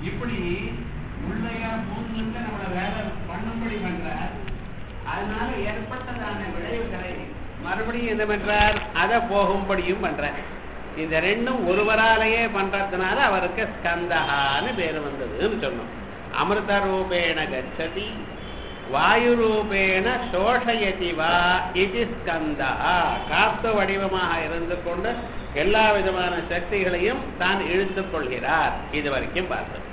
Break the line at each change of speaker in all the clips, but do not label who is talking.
இப்படி உள்ளையா பூந்துட்டு நம்மளை வேலை பண்ணும்படி பண்றார். அதனால ஏற்பட்டதான விளைவுகளை மறுபடியும் என்ன பண்றார், அதை போகும்படியும் பண்றார். இந்த ரெண்டும் ஒருவராலேயே பண்றதுனால அவருக்கு ஸ்கந்தகான்னு பேர் வந்ததுன்னு சொன்னோம். அமிர்த ரூபேண கச்சதி வாயு ரூபேண சோஷயதி வா இது ஸ்கந்தா. காத்து வடிவமாக இருந்து கொண்டு எல்லா விதமான சக்திகளையும் தான் இழுத்துக் கொள்கிறார். இது வரைக்கும் பார்த்தோம்.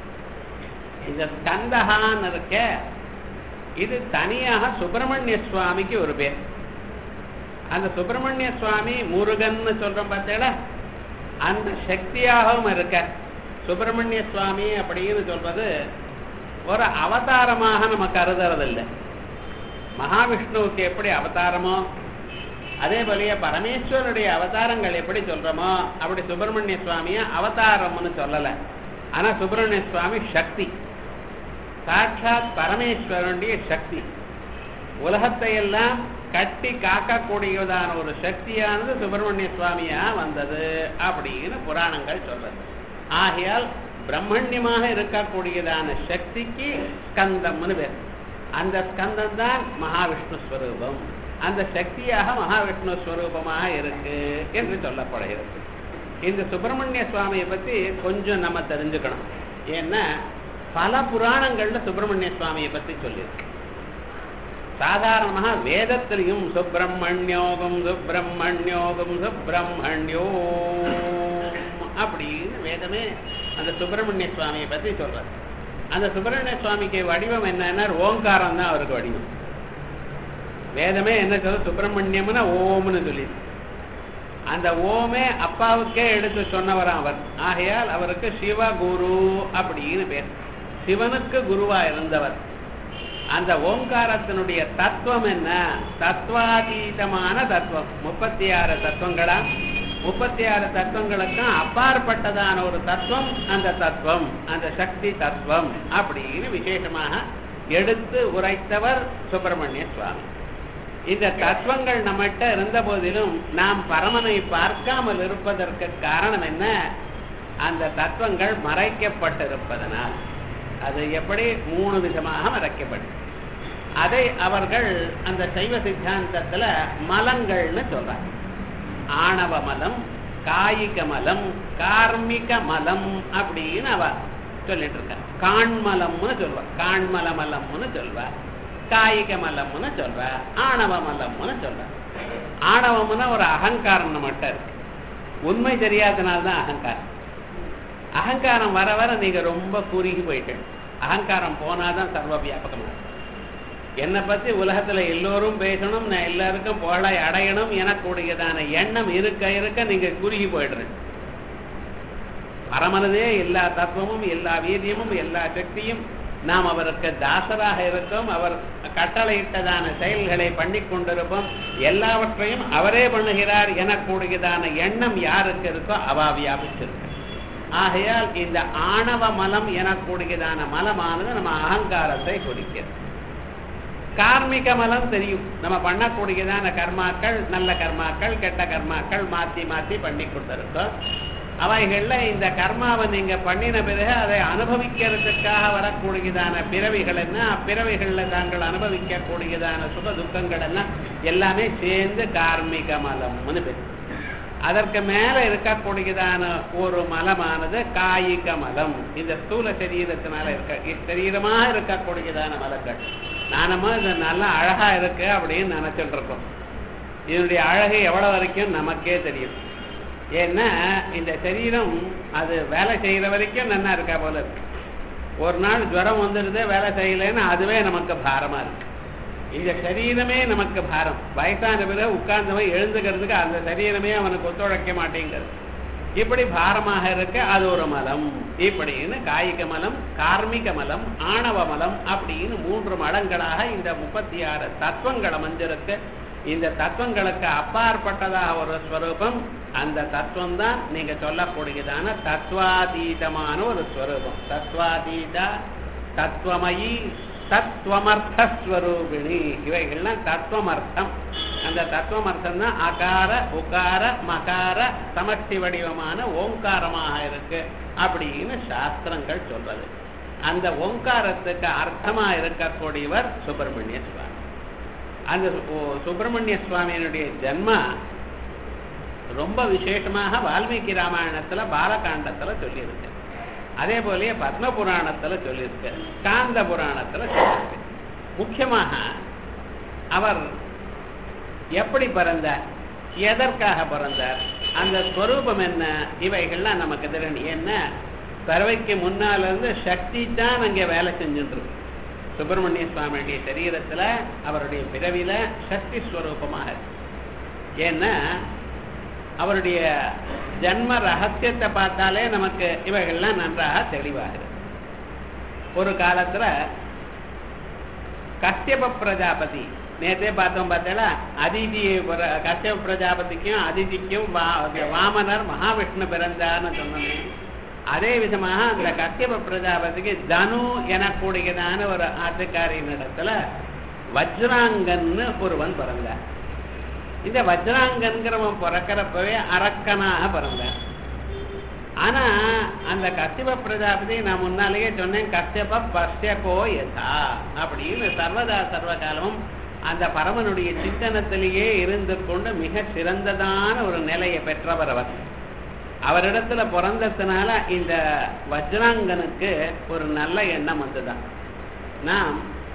இந்த ஸ்கந்தகான்னு இருக்க இது தனியாக சுப்பிரமணிய சுவாமிக்கு ஒரு பேர். அந்த சுப்பிரமணிய சுவாமி முருகன் சொல்றோம் பார்த்தீங்களா, அந்த சக்தியாகவும் இருக்க. சுப்பிரமணிய சுவாமி அப்படின்னு சொல்றது ஒரு அவதாரமாக நம்ம கருதுறதில்லை. மகாவிஷ்ணுவுக்கு எப்படி அவதாரமோ அதே போலயே பரமேஸ்வருடைய அவதாரங்கள் எப்படி சொல்றோமோ அப்படி சுப்பிரமணிய சுவாமிய அவதாரம்னு சொல்லலை. ஆனா சுப்பிரமணிய சுவாமி சக்தி, சாட்சாத் பரமேஸ்வரனுடைய சக்தி. உலகத்தை எல்லாம் கட்டி காக்கக்கூடியதான ஒரு சக்தியானது சுப்பிரமணிய சுவாமியா வந்தது அப்படின்னு புராணங்கள் சொல்றது. ஆகையால் பிரம்மண்யமாக இருக்கக்கூடியதான சக்திக்கு ஸ்கந்தம்னு பேர். அந்த ஸ்கந்தம் தான் மகாவிஷ்ணு ஸ்வரூபம். அந்த சக்தியாக மகாவிஷ்ணு ஸ்வரூபமாக இருக்கு என்று சொல்லப்படுகிறது. இந்த சுப்பிரமணிய சுவாமியை பத்தி கொஞ்சம் நம்ம தெரிஞ்சுக்கணும். ஏன்னா பல புராணங்கள்ல சுப்பிரமணிய சுவாமியை பத்தி சொல்லியிருக்கு. சாதாரணமாக வேதத்திலையும் சுப்பிரமணியோகம் சுப்பிரமணியோகம் சுப்பிரமணியோ அப்படின்னு வேதமே அந்த சுப்பிரமணிய சுவாமியை பத்தி சொல்றது. அந்த சுப்பிரமணிய சுவாமிக்கு வடிவம் என்னன்னா ஓங்காரம் தான் அவருக்கு வடிவம். வேதமே என்ன சொல்ல, சுப்பிரமணியம்னா ஓம்னு சொல்லி அந்த ஓமே அப்பாவுக்கே எடுத்து சொன்னவராம் அவர். ஆகையால் அவருக்கு சிவகுரு அப்படின்னு பேர். சிவனுக்கு குருவா இருந்தவர். அந்த ஓங்காரத்தினுடைய தத்துவம் என்ன, தத்துவாதீதமான தத்துவம். 36 தத்துவங்களா, 36 தத்துவங்களுக்கும் அப்பாற்பட்டதான ஒரு தத்துவம் அந்த தத்துவம், அந்த சக்தி தத்துவம் அப்படின்னு விசேஷமாக எடுத்து உரைத்தவர் சுப்பிரமணிய சுவாமி. இந்த தத்துவங்கள் நம்மகிட்ட இருந்த போதிலும் நாம் பரமனை பார்க்காமல் இருப்பதற்கு காரணம் என்ன, அந்த தத்துவங்கள் மறைக்கப்பட்டிருப்பதனால். அது எப்படி 3 விதமாக மறைக்கப்படும். அதை அவர்கள் அந்த சைவ சித்தாந்தத்துல மலங்கள்னு சொல்றாங்க. ஆணவ மலம், காயிக மலம், கார்மிக மலம் அப்படின்னு அவ சொல்லிட்டு இருக்க. காண்மலம்னு சொல்வா, காண்மல மலம்னு சொல்வா, காயிக மலம்னு சொல்வா, ஆணவ மலம்னு சொல்வா. ஆணவம்னா ஒரு அகங்காரம் நம்மகிட்ட இருக்கு. உண்மை தெரியாதனால்தான் அகங்காரம். அகங்காரம் வர வர நீங்க ரொம்ப குறுகி போயிட்டு, அகங்காரம் போனாதான் சர்வ வியாபகமா. என்னை பத்தி உலகத்துல எல்லோரும் பேசணும், நான் எல்லாருக்கும் புகழை அடையணும் எனக்கூடியதான எண்ணம் இருக்க இருக்க நீங்க குறுகி போயிடுறேன். பரமனதே எல்லா தத்துவமும் எல்லா வீரியமும் எல்லா சக்தியும் நாம் அவருக்கு தாசராக இருக்கோம். அவர் கட்டளையிட்டதான செயல்களை பண்ணி கொண்டிருப்போம். எல்லாவற்றையும் அவரே பண்ணுகிறார் எனக்கூடியதான எண்ணம் யாருக்கு இருக்கோ அவா வியாபிச்சிருக்கு. ஆகையால் இந்த ஆணவ மலம் எனக்கூடியதான மலமானது நம்ம அகங்காரத்தை குறிக்கிறது. கார்மிக மலம் தெரியும், நம்ம பண்ணக்கூடியதான கர்மாக்கள், நல்ல கர்மாக்கள் கெட்ட கர்மாக்கள் மாற்றி மாற்றி பண்ணி கொடுத்துருக்கோம். அவைகள்ல இந்த கர்மாவை நீங்க பண்ணின பிறகு அதை அனுபவிக்கிறதுக்காக வரக்கூடியதான பிறவிகள் என்ன, அப்பிறவிகள்ல தாங்கள் அனுபவிக்க கூடியதான சுக துக்கங்கள் எல்லாம் எல்லாமே சேர்ந்து கார்மிக மலம்னு பேர். அதற்கு மேல இருக்கக்கூடியதான ஒரு மலமானது காயிக மலம். இந்த ஸ்தூல சரீரத்தினால இருக்க சரீரமாக இருக்கக்கூடியதான மலங்கள். நானமா இது நல்லா அழகா இருக்கு அப்படின்னு நினைச்சிட்டு இருக்கோம். இதனுடைய அழகு எவ்வளவு வரைக்கும் நமக்கே தெரியும். ஏன்னா இந்த சரீரம் அது வேலை செய்யற வரைக்கும் நல்லா இருக்கா போல இருக்கு. ஒரு நாள் ஜுரம் வந்துடுது, வேலை செய்யலைன்னு அதுவே நமக்கு பாரமா இருக்கு. இந்த சரீரமே நமக்கு பாரம். வயசான பிறகு உட்கார்ந்தவன் எழுந்துக்கிறதுக்கு அந்த சரீரமே அவனுக்கு ஒத்துழைக்க மாட்டேங்கிறது. இப்படி பாரமாக இருக்க அது ஒரு மலம். இப்படின்னு காயிக மலம், கார்மிக மலம், ஆணவ மலம் அப்படின்னு 3 மலங்களாக இந்த 36 தத்துவங்கள் அமைஞ்சிருக்கு. இந்த தத்துவங்களுக்கு அப்பாற்பட்டதாக ஒரு ஸ்வரூபம். அந்த தத்துவம் தான் நீங்க சொல்லக்கூடியதான தத்துவாதீதமான ஒரு ஸ்வரூபம். தத்துவாதீத, தத்துவமயி, தத்துவமர்த்தஸ்வரூபிணி, இவைகள்லாம் தத்துவமர்த்தம். அந்த தத்துவமர்த்தம் தான் அகார உகார மகார சமஷ்டி வடிவமான ஓங்காரமாக இருக்கு. அப்படின்னு சாஸ்திரங்கள் சொல்றது. அந்த ஓங்காரத்துக்கு அர்த்தமா இருக்கக்கூடியவர் சுப்பிரமணிய சுவாமி. அந்த சுப்பிரமணிய சுவாமியினுடைய ஜன்மா ரொம்ப விசேஷமாக வால்மீகி ராமாயணத்துல பாலகாண்டத்துல சொல்லியிருக்கு. அதே போலயே பத்ம புராணத்துல சொல்லியிருக்கு, காந்த புராணத்துல சொல்லியிருக்கு. முக்கியமாக அவர் எப்படி பிறந்தார், எதற்காக பிறந்தார், அந்த ஸ்வரூபம் என்ன, இவைகள்லாம் நமக்கு தெரியும். என்ன பறவைக்கு முன்னால இருந்து சக்தி தான் அங்கே வேலை செஞ்சுட்டு இருக்கு. சுப்பிரமணிய சுவாமியுடைய சரீரத்துல அவருடைய பிறவில சக்தி ஸ்வரூபமாக இருக்கு. ஏன்னா அவருடைய ஜன்ம ரகசியத்தை பார்த்தாலே நமக்கு இவைகள்லாம் நன்றாக தெளிவாகிறது. ஒரு காலத்துல கஷ்யப பிரஜாபதி, நேற்றே பார்த்தோம் பார்த்தா, அதிதி கஷ்யப பிரஜாபதிக்கும் அதிதிக்கும் வாமனர் மகாவிஷ்ணு பிறந்தார்னு சொன்னோமே, அதே விதமாக அந்த கஷ்யப பிரஜாபதிக்கு தனு எனக்கூடியதான ஒரு ஆட்டுக்காரின் இடத்துல வஜ்ராங்கன்னு ஒருவன் பிறந்தார். இந்த வஜ்ராங்கன்கிறவன் பிறக்கிறப்பவே அரக்கனாக பிறந்தார். ஆனா அந்த கஷ்யப பிரஜாபதி நான் முன்னாலேயே சொன்னேன், கஷ்யப பஷ்யகோ யதா அப்படின்னு சர்வதா சர்வகாலமும் அந்த பரமனுடைய சிந்தனத்திலேயே இருந்து கொண்டு மிக சிறந்ததான ஒரு நிலையை பெற்றவர் அவர். அவரிடத்துல பிறந்ததுனால இந்த வஜ்ராங்கனுக்கு ஒரு நல்ல எண்ணம் வந்துதான், நாம்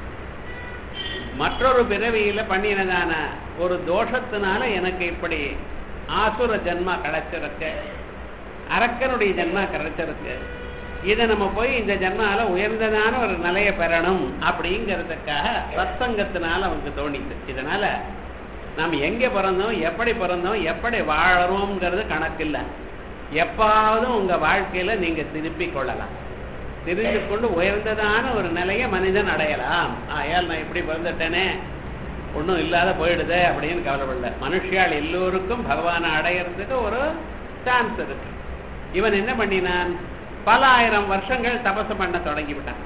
மற்றொரு பிறவியில பண்ணினதான ஒரு தோஷத்தினால எனக்கு இப்படி ஆசுர ஜன்மா கிடைச்சிருக்கு, அரக்கனுடைய ஜன்மா கிடைச்சிருக்கு, இதை நம்ம போய் இந்த ஜன்மால உயர்ந்ததான ஒரு நிலையை பெறணும் அப்படிங்கிறதுக்காக சத்சங்கத்தினால அவனுக்கு தோணிச்சு. இதனால நாம் எங்க பிறந்தோம், எப்படி பிறந்தோம், எப்படி வாழறோம்ங்கிறது கணக்கில்லை. எப்பாவது உங்க வாழ்க்கையில நீங்க திருப்பிக் கொள்ளலாம், தெரிந்து கொண்டு உயர்ந்ததான ஒரு நிலையை மனிதன் அடையலாம். ஆயால் நான் இப்படி பிறந்துட்டேனே, ஒன்றும் இல்லாத போயிடுதே அப்படின்னு கவலைப்படல. மனுஷியால் எல்லோருக்கும் பகவானை அடையிறதுக்கு ஒரு சான்ஸ் இருக்கு. இவன் என்ன பண்ணினான், பல ஆயிரம் வருஷங்கள் தபசு பண்ண தொடங்கிவிட்டான்.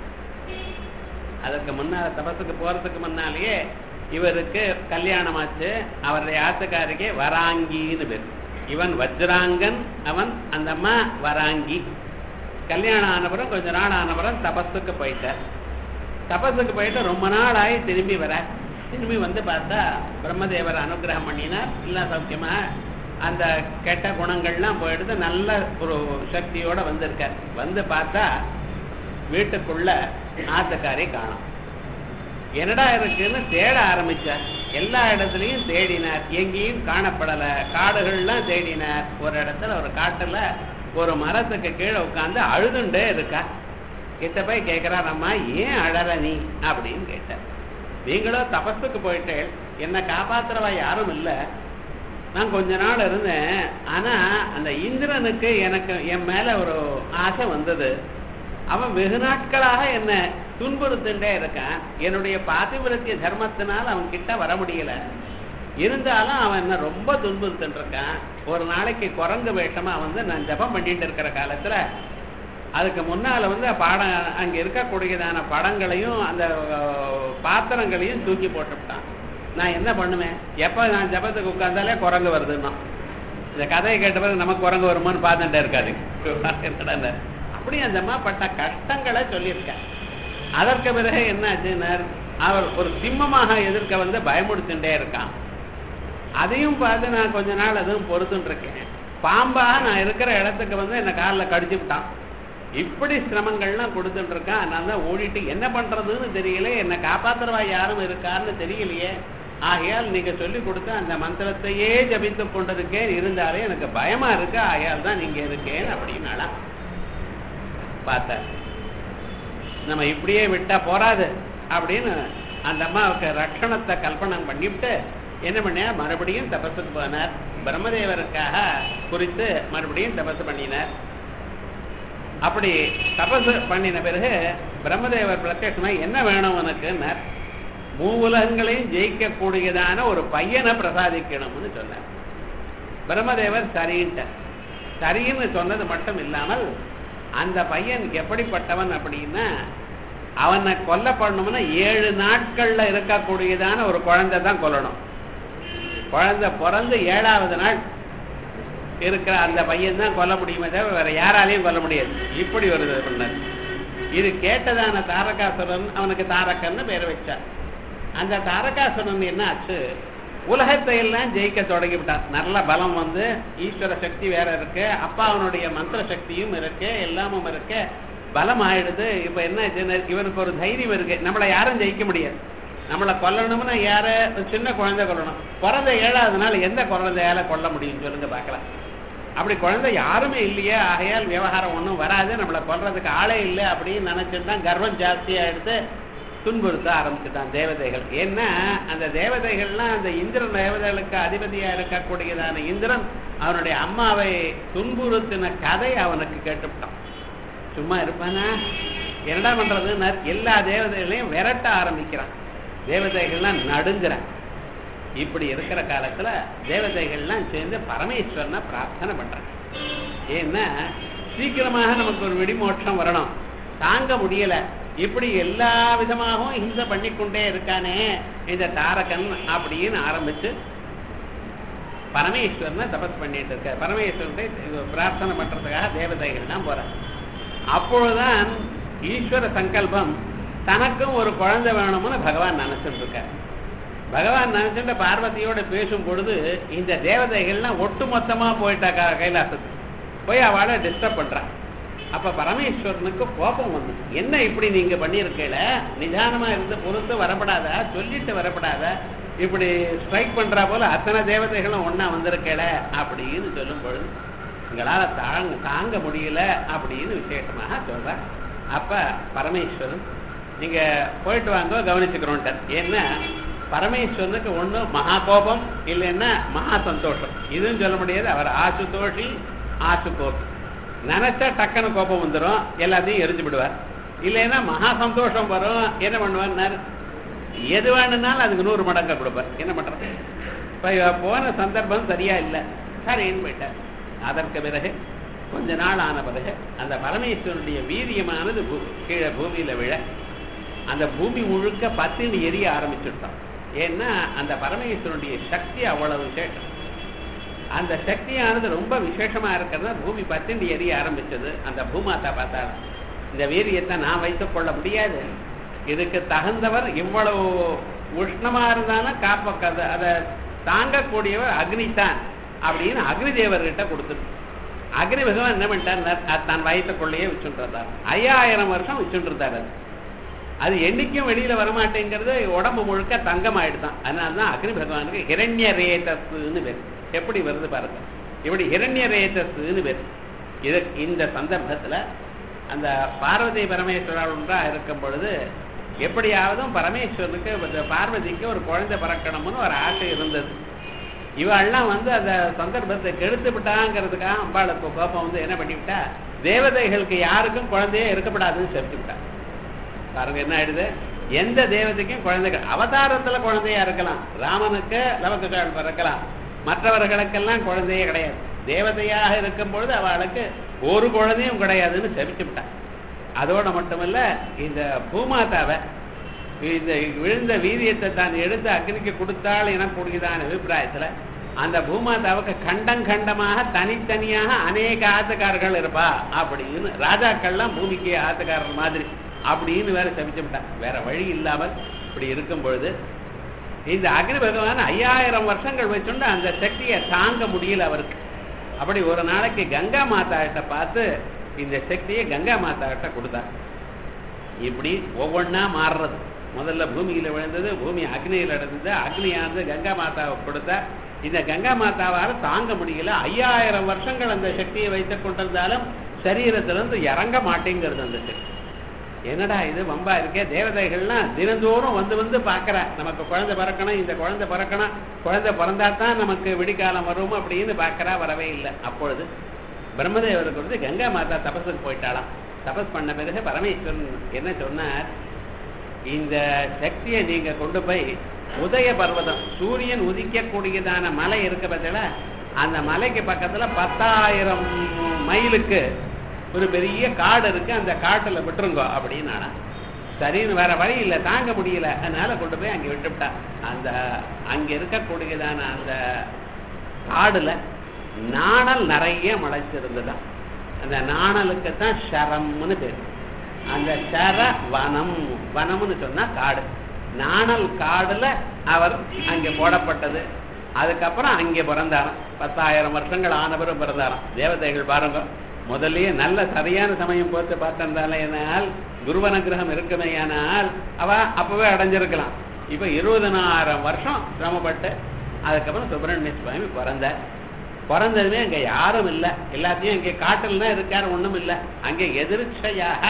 அதற்கு முன்னால தபசுக்கு போறதுக்கு முன்னாலேயே இவருக்கு கல்யாணம் ஆச்சு. அவருடைய ஆத்துக்காரிக்கு வராங்கின்னு பேர். இவன் வஜ்ராங்கன், அவன் அந்த அம்மா வராங்கி. கல்யாணம் ஆனப்புறம் கொஞ்ச நாள் ஆனப்புறம் தபஸுக்கு போயிட்டார். தபஸுக்கு போயிட்டு ரொம்ப நாள் ஆகி திரும்பி வர, திரும்பி வந்து பார்த்தா பிரம்மதேவர் அனுகிரகம் பண்ணினார். இல்லை சௌக்கியமா அந்த கெட்ட குணங்கள்லாம் போயிடுது, நல்ல ஒரு சக்தியோட வந்திருக்கார். வந்து பார்த்தா வீட்டுக்குள்ள ஆத்துக்காரி காணோம். என்னடா இருக்குன்னு தேட ஆரம்பிச்சார். எல்லா இடத்துலையும் தேடினார், எங்கேயும் காணப்படல. காடுகள்லாம் தேடினார். ஒரு இடத்துல ஒரு காட்டுல ஒரு மரத்துக்கு கீழே உட்காந்து அழுதுண்டே இருக்கா. கிட்ட போய் கேட்கிறார், அம்மா ஏன் அழற நீ அப்படின்னு கேட்டார். நீங்களோ தபஸுக்கு போயிட்டு என்னை காப்பாத்துறவா யாரும் இல்லை, நான் கொஞ்ச நாள் இருந்தேன். ஆனா அந்த இந்திரனுக்கு எனக்கு என் மேல ஒரு ஆசை வந்தது. அவன் வெகு நாட்களாக என்ன துன்புறுத்துட்டே இருக்கான். என்னுடைய பாதிவிரத்திய தர்மத்தினால் அவன் கிட்ட வர முடியல. இருந்தாலும் அவன் என்ன ரொம்ப துன்புறுத்துட்டு இருக்கான். ஒரு நாளைக்கு குரங்கு வேஷமா வந்து நான் ஜபம் பண்ணிட்டு இருக்கிற காலத்துல அதுக்கு முன்னால வந்து பாடம் அங்க இருக்கக்கூடியதான படங்களையும் அந்த பாத்திரங்களையும் தூக்கி போட்டுவிட்டான். நான் என்ன பண்ணுவேன், எப்ப நான் ஜபத்துக்கு உட்கார்ந்தாலே குரங்கு வருதுன்னா, இந்த கதையை கேட்ட பிறகு நமக்கு குரங்கு வருமானு பார்த்துட்டே இருக்காது. அப்படி அந்த அம்மா பட்ட கஷ்டங்களை சொல்லியிருக்கேன். அதற்கு பிறகு என்ன ஆச்சுன்னா, அவர் ஒரு சிம்மமாக எதிர்க்க வந்து பயமுடுத்துட்டே இருக்கான். அதையும் பார்த்து நான் கொஞ்ச நாள் அதுவும் பொறுத்துட்டு இருக்கேன். பாம்பாக நான் இருக்கிற இடத்துக்கு வந்து என்னை காலில் கடிச்சு விட்டான். இப்படி சிரமங்கள்லாம் கொடுத்துட்டு இருக்கான். நான் தான் ஓடிட்டு என்ன பண்றதுன்னு தெரியல, என்னை காப்பாத்துறவா யாரும் இருக்காருன்னு தெரியலையே. ஆகையால் நீங்க சொல்லி கொடுத்த அந்த மந்திரத்தையே ஜபித்து கொண்டிருக்கேன், இருந்தாலே எனக்கு பயமா இருக்கு, ஆகையால் தான் நீங்க இருக்கேன் அப்படின்னால பார்த்த. நம்ம இப்படியே விட்டா போறாது அப்படின்னு அந்த அம்மாவுக்கு ரட்சணத்தை கல்பனை பண்ணிவிட்டு என்ன பண்ண, மறுபடியும் தபஸுக்கு போனார். பிரம்மதேவருக்காக குறித்து மறுபடியும் தபசு பண்ணினார். அப்படி தபசு பண்ணின பிறகு பிரம்மதேவர் பிரத்யட்சமா என்ன வேணும் உனக்குன்னார். மூவுலகங்களையும் ஜெயிக்கக்கூடியதான ஒரு பையனை பிரசாதிக்கணும்னு சொன்னார். பிரம்மதேவர் சரின்ட்டார். சரின்னு சொன்னது மட்டும் இல்லாமல் அந்த பையன் எப்படிப்பட்டவன் அப்படின்னா, அவனை கொல்லப்படணும்னா 7 நாட்கள்ல இருக்கக்கூடியதான ஒரு குழந்தை தான் கொல்லணும். குழந்தை பிறந்து 7வது நாள் இருக்கிற அந்த பையன் தான் கொல்ல முடியுமே தவிர வேற யாராலையும் கொல்ல முடியாது. இப்படி ஒரு இது பண்ணார். இது கேட்டதான தாரகாசுரன் அவனுக்கு தாரகன்னு பேர் வச்சார். அந்த தாரகாசுரன் என்ன ஆச்சு, உலகத்தை எல்லாம் ஜெயிக்க தொடங்கிவிட்டான். நல்ல பலம் வந்து ஈஸ்வர சக்தி வேற இருக்கு, அப்பா அவனுடைய மந்திர சக்தியும் இருக்கு, எல்லாமும் இருக்கு, பலம் ஆயிடுது. இப்ப என்ன இவனுக்கு ஒரு தைரியம் இருக்கு, நம்மளை யாரும் ஜெயிக்க முடியாது. நம்மளை கொல்லணும்னா யார, சின்ன குழந்தை கொல்லணும். குழந்தை 7வது நாள் எந்த குழந்தையால கொல்ல முடியும் சொல்லுங்க பார்க்கலாம். அப்படி குழந்தை யாருமே இல்லையே, ஆகையால் விவகாரம் ஒன்றும் வராது, நம்மளை கொல்றதுக்கு ஆளே இல்லை அப்படின்னு நினைச்சுதான் கர்வம் ஜாஸ்தியா எடுத்து துன்புறுத்த ஆரம்பிச்சுட்டான் தேவதைகள். ஏன்னா அந்த தேவதைகள்லாம் அந்த இந்திரன் தேவதைகளுக்கு அதிபதியா இருக்கக்கூடியதான இந்திரன் அவனுடைய அம்மாவை துன்புறுத்தின கதை அவனுக்கு கேட்டுவிட்டான். சும்மா இருப்பானா, என்னடா பண்றதுன்னு எல்லா தேவதைகளையும் விரட்ட ஆரம்பிக்கிறான். தேவதைகள்லாம் நடுங்கிறான். இப்படி இருக்கிற காலத்துல தேவதைகள்லாம் சேர்ந்து பரமேஸ்வரனை பிரார்த்தனை பண்றாங்க. ஏன்னா சீக்கிரமாக நமக்கு ஒரு விடிமோட்சம் வரணும், தாங்க முடியல, இப்படி எல்லா விதமாகவும் ஹிம்சை பண்ணிக்கொண்டே இருக்கானே இந்த தாரகன் அப்படின்னு ஆரம்பிச்சு பரமேஸ்வரனை தபஸ் பண்ணிட்டு இருக்க. பரமேஸ்வரனை பிரார்த்தனை பண்றதுக்காக தேவதைகள் தான் போறாங்க. அப்பொழுதுதான் ஈஸ்வர சங்கல்பம், தனக்கும் ஒரு குழந்தை வேணும்னு பகவான் நினைச்சிட்டு இருக்க. பகவான் நினைச்சுட்டு பார்வதியோட பேசும் பொழுது இந்த தேவதைகள்லாம் ஒட்டு மொத்தமா போயிட்டாக்கா கைலாசத்துக்கு போய் அவளை டிஸ்டர்ப் பண்றான். அப்ப பரமேஸ்வரனுக்கு கோபம் வந்து, என்ன இப்படி நீங்க பண்ணிருக்கல, நிதானமா இருந்து பொறுத்து வரப்படாத, சொல்லிட்டு வரப்படாத, இப்படி ஸ்ட்ரைக் பண்றா போல அத்தனை தேவதைகளும் ஒன்னா வந்திருக்கல அப்படின்னு சொல்லும் பொழுது எங்களால தாங்க முடியல அப்படின்னு விசேஷமாக சொல்ற. அப்ப பரமேஸ்வரன் நீங்க போயிட்டு வாங்க கவனிச்சுக்கிறோன்ட்டார். ஏன்னா பரமேஸ்வரனுக்கு ஒண்ணு மகா கோபம், இல்லைன்னா மகா சந்தோஷம், இதுன்னு சொல்ல முடியாது. அவர் ஆசுதோஷி ஆசுகோபி, நினைச்சா டக்குன்னு கோபம் வந்துடும், எல்லாத்தையும் எரிஞ்சு விடுவார். இல்லைன்னா மகா சந்தோஷம் வரும், என்ன பண்ணுவார், எது வேணும்னாலும் அதுக்கு 100 மடங்கு கொடுப்பார். என்ன பண்றது, இப்ப போன சந்தர்ப்பம் சரியா இல்லை, சரின்னு போயிட்டார். அதற்கு பிறகு கொஞ்ச நாள் ஆன பிறகு அந்த பரமேஸ்வரனுடைய வீரியமானது கீழே பூமியில விழ அந்த பூமி முழுக்க பத்தினி எரிய ஆரம்பிச்சுட்டான். ஏன்னா அந்த பரமேஸ்வரனுடைய சக்தி அவ்வளவு விசேஷம். அந்த சக்தியானது ரொம்ப விசேஷமா இருக்கிறதா பூமி பத்தினி எரிய ஆரம்பிச்சது. அந்த பூமாத்தா பார்த்தாள், இந்த வீரியத்தை நான் வைத்துக் கொள்ள முடியாது, இதுக்கு தகுந்தவர் இவ்வளவு உஷ்ணமா இருந்தாலும் காப்ப அதை தாங்கக்கூடியவர் அக்னிதான் அப்படின்னு அக்னி தேவர்கிட்ட கொடுத்துரு. அக்னி பகவான் என்ன பண்ணிட்டார், தான் வயிற்றுக்குள்ளேயே வச்சுருந்தார். 5000 வருஷம் வச்சுருந்தார். அது என்னைக்கும் வெளியில வரமாட்டேங்கிறது, உடம்பு முழுக்க தங்கம் ஆயிடுதான். அதனாலதான் அக்னி பகவானுக்கு ஹிரண்ய ரேதஸ்ன்னு பேர். எப்படி வருது பாருங்க, இப்படி ஹிரண்ய ரேதஸ்ன்னு பேர். இந்த சந்தர்ப்பத்துல அந்த பார்வதி பரமேஸ்வரர் ஒன்றா இருக்கும் பொழுது எப்படியாவதும் பரமேஸ்வரனுக்கு பார்வதிக்கு ஒரு குழந்தை பிறக்கணும்னு ஒரு ஆசை இருந்தது. இவெல்லாம் வந்து அந்த சந்தர்ப்பத்தை கெடுத்து விட்டாங்கிறதுக்காக அம்பாளுக்கு கோபம் வந்து என்ன பண்ணிவிட்டா, தேவதைகளுக்கு யாருக்கும் குழந்தையே இருக்கப்படாதுன்னு செலுத்தி விட்டா. பாருங்க என்ன ஆயிடுது, எந்த தேவதைக்கும் குழந்தைகள் அவதாரத்துல குழந்தையா இருக்கலாம், ராமனுக்கு லவகுஷால் பிறக்கலாம், மற்றவர்களுக்கெல்லாம் குழந்தையே கிடையாது. தேவதையாக இருக்கும் பொழுது அவளுக்கு ஒரு குழந்தையும் கிடையாதுன்னு செபிச்சு விட்டான். அதோட மட்டுமல்ல, இந்த பூமாதாவை இந்த விழுந்த வீரியத்தை தான் எடுத்து அக்னிக்கு கொடுத்தாள் எனக்கூடியதான அபிப்பிராயத்துல அந்த பூமாதாவுக்கு கண்டம் கண்டமாக தனித்தனியாக அநேக ஆத்துக்காரர்கள் இருப்பா அப்படின்னு, ராஜாக்கள்லாம் பூமிக்கு ஆத்துக்காரர் மாதிரி அப்படின்னு வேற சபிச்சு விட்டான். வேற வழி இல்லாமல் இப்படி இருக்கும் பொழுது இந்த அக்னி பகவான் 5000 வருஷங்கள் வச்சுண்டு அந்த சக்தியை தாங்க முடியல அவருக்கு. அப்படி ஒரு நாளைக்கு கங்கா மாதா கிட்ட பார்த்து இந்த சக்தியை கங்கா மாதா கிட்ட கொடுத்தார். இப்படி ஒவ்வொன்னா மாறுறது. முதல்ல பூமியில விழுந்தது, பூமி அக்னியில் இருந்தது, அக்னியானது கங்கா மாதாவை கொடுத்தா. இந்த கங்கா மாதாவால் தாங்க முடியல. 5000 வருஷங்கள் அந்த சக்தியை வைத்துக் கொண்டிருந்தாலும் சரீரத்திலிருந்து இறங்க மாட்டேங்கிறது அந்த சக்தி. என்னடா இது வம்பா இருக்கே, தேவதைகள்லாம் தினந்தோறும் வந்து வந்து பார்க்கறா, நமக்கு குழந்தை பிறக்கணும், இந்த குழந்தை பிறக்கணும், குழந்தை பிறந்தாதான் நமக்கு விடிக்காலம் வரும் அப்படின்னு பார்க்கறா, வரவே இல்லை. அப்பொழுது பிரம்மதேவருக்கு வந்து கங்கா மாதா தபஸுக்கு போயிட்டாளாம். தபஸ் பண்ண பிறகு பரமேஸ்வரன் என்ன சொன்னார், இந்த சக்தியை நீங்க கொண்டு போய் உதய பர்வதம், சூரியன் உதிக்கக்கூடியதான மலை இருக்க பட்சல அந்த மலைக்கு பக்கத்துல 10,000 மைலுக்கு ஒரு பெரிய காடு இருக்கு, அந்த காட்டுல விட்டுருங்கோ அப்படின்னா. சரின்னு வேற வழி இல்லை, தாங்க முடியல, அதனால கொண்டு போய் அங்கே விட்டுவிட்டா. அந்த அங்க இருக்கக்கூடியதான அந்த காடுல நாணல் நிறைய முளைச்சிருந்ததான். அந்த நாணலுக்குத்தான் ஷரம்னு பேர். அந்த ஷர வனம், வனம்னு சொன்னா காடு. நாணல் காடுல அவர் அங்கே போடப்பட்டது. அதுக்கப்புறம் அங்கே பிறந்தாராம். 10,000 வருஷங்கள் ஆனவரும் பிறந்தாராம். தேவதைகள் பாருங்க, முதல்லயே நல்ல சரியான சமயம் போட்டு பார்த்திருந்தாலேனால், குருவனுகிரகம் இருக்குமையானால் அவ அப்பவே அடைஞ்சிருக்கலாம். இப்ப 20,000 வருஷம் சிரமப்பட்டு அதுக்கப்புறம் சுப்பிரமணிய சுவாமி பிறந்தார். பிறந்ததுமே அங்க யாரும் இல்லை, எல்லாத்தையும் இங்கே காட்டில் தான் இருக்காரு, ஒண்ணும் இல்லை. அங்கே எதிர்ச்சையாக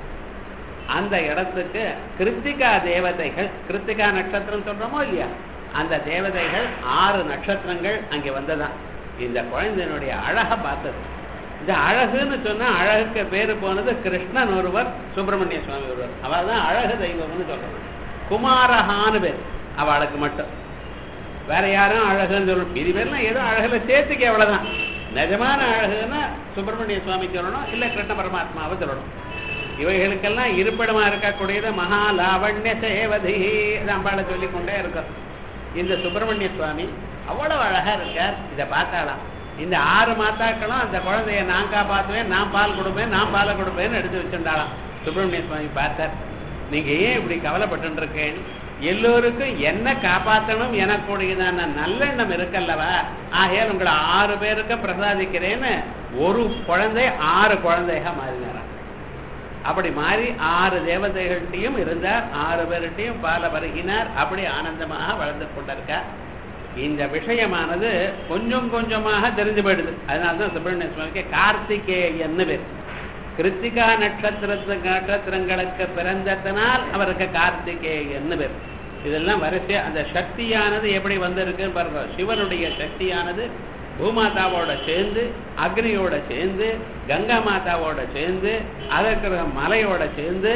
அந்த இடத்துக்கு கிருத்திகா தேவதைகள், கிருத்திகா நட்சத்திரம் சொல்றோமோ இல்லையா, அந்த தேவதைகள் 6 நட்சத்திரங்கள் அங்கே வந்ததான். இந்த குழந்தையினுடைய அழகை பார்த்தது. இந்த அழகுன்னு சொன்னா அழகுக்கு பேரு போனது கிருஷ்ணன் ஒருவர், சுப்பிரமணிய சுவாமி ஒருவர். அவள் தான் அழகு தெய்வம்னு சொல்றது. குமாரஹான்னு பேர் அவளுக்கு மட்டும். வேற யாரும் அழகுன்னு சொல்லணும். இது பேர்லாம் ஏதோ அழகுல சேர்த்துக்க, அவ்வளவுதான். நிஜமான அழகுன்னா சுப்பிரமணிய சுவாமி சொல்லணும், இல்ல கிருஷ்ண பரமாத்மாவை சொல்லணும். இவைகளுக்கெல்லாம் இருப்பிடமா இருக்கக்கூடியது மகாலாவண்ய சேவதி அம்பாளை சொல்லிக்கொண்டே இருக்கும். இந்த சுப்பிரமணிய சுவாமி அவ்வளவு அழகா இருக்கார். இதை பார்த்தாலாம் இந்த 6 மாதாக்களும் அந்த குழந்தைய நான் காப்பாற்றுவேன், நான் பால் கொடுப்பேன், நான் பாலை கொடுப்பேன்னு எடுத்து வச்சுட்டாலாம். சுப்பிரமணிய சுவாமி பார்த்தார், நீங்க ஏன் இப்படி கவலைப்பட்டு இருக்கேன், எல்லோருக்கும் என்ன காப்பாற்றணும் எனக்கூடியதான நல்லெண்ணம் இருக்கல்லவா, ஆகையால் உங்களை 6 பேருக்கு பிரசாதிக்கிறேன்னு ஒரு குழந்தை 6 குழந்தைக மாறினாராம். அப்படி மாறி 6 தேவதைகள்கிட்டையும் இருந்தார், 6 பேர்கிட்டையும் பால பருகினார். அப்படி ஆனந்தமாக வளர்ந்து கொண்டிருக்கார். இந்த விஷயமானது கொஞ்சம் கொஞ்சமாக தெரிஞ்சு போயிடுது. அதனால்தான் சுப்பிரமணிய சுவாமிக்கு கார்த்திகேயன்னு பேர். கிருத்திகா நட்சத்திரங்களுக்கு பிறந்ததனால் அவருக்கு கார்த்திகேயன்னு பேர். இதெல்லாம் வரிசை அந்த சக்தியானது எப்படி வந்திருக்குன்னு பாருங்க. சிவனுடைய சக்தியானது பூமாதாவோட சேர்ந்து, அக்னியோட சேர்ந்து, கங்கா மாதாவோட சேர்ந்து, அதற்கு மலையோட சேர்ந்து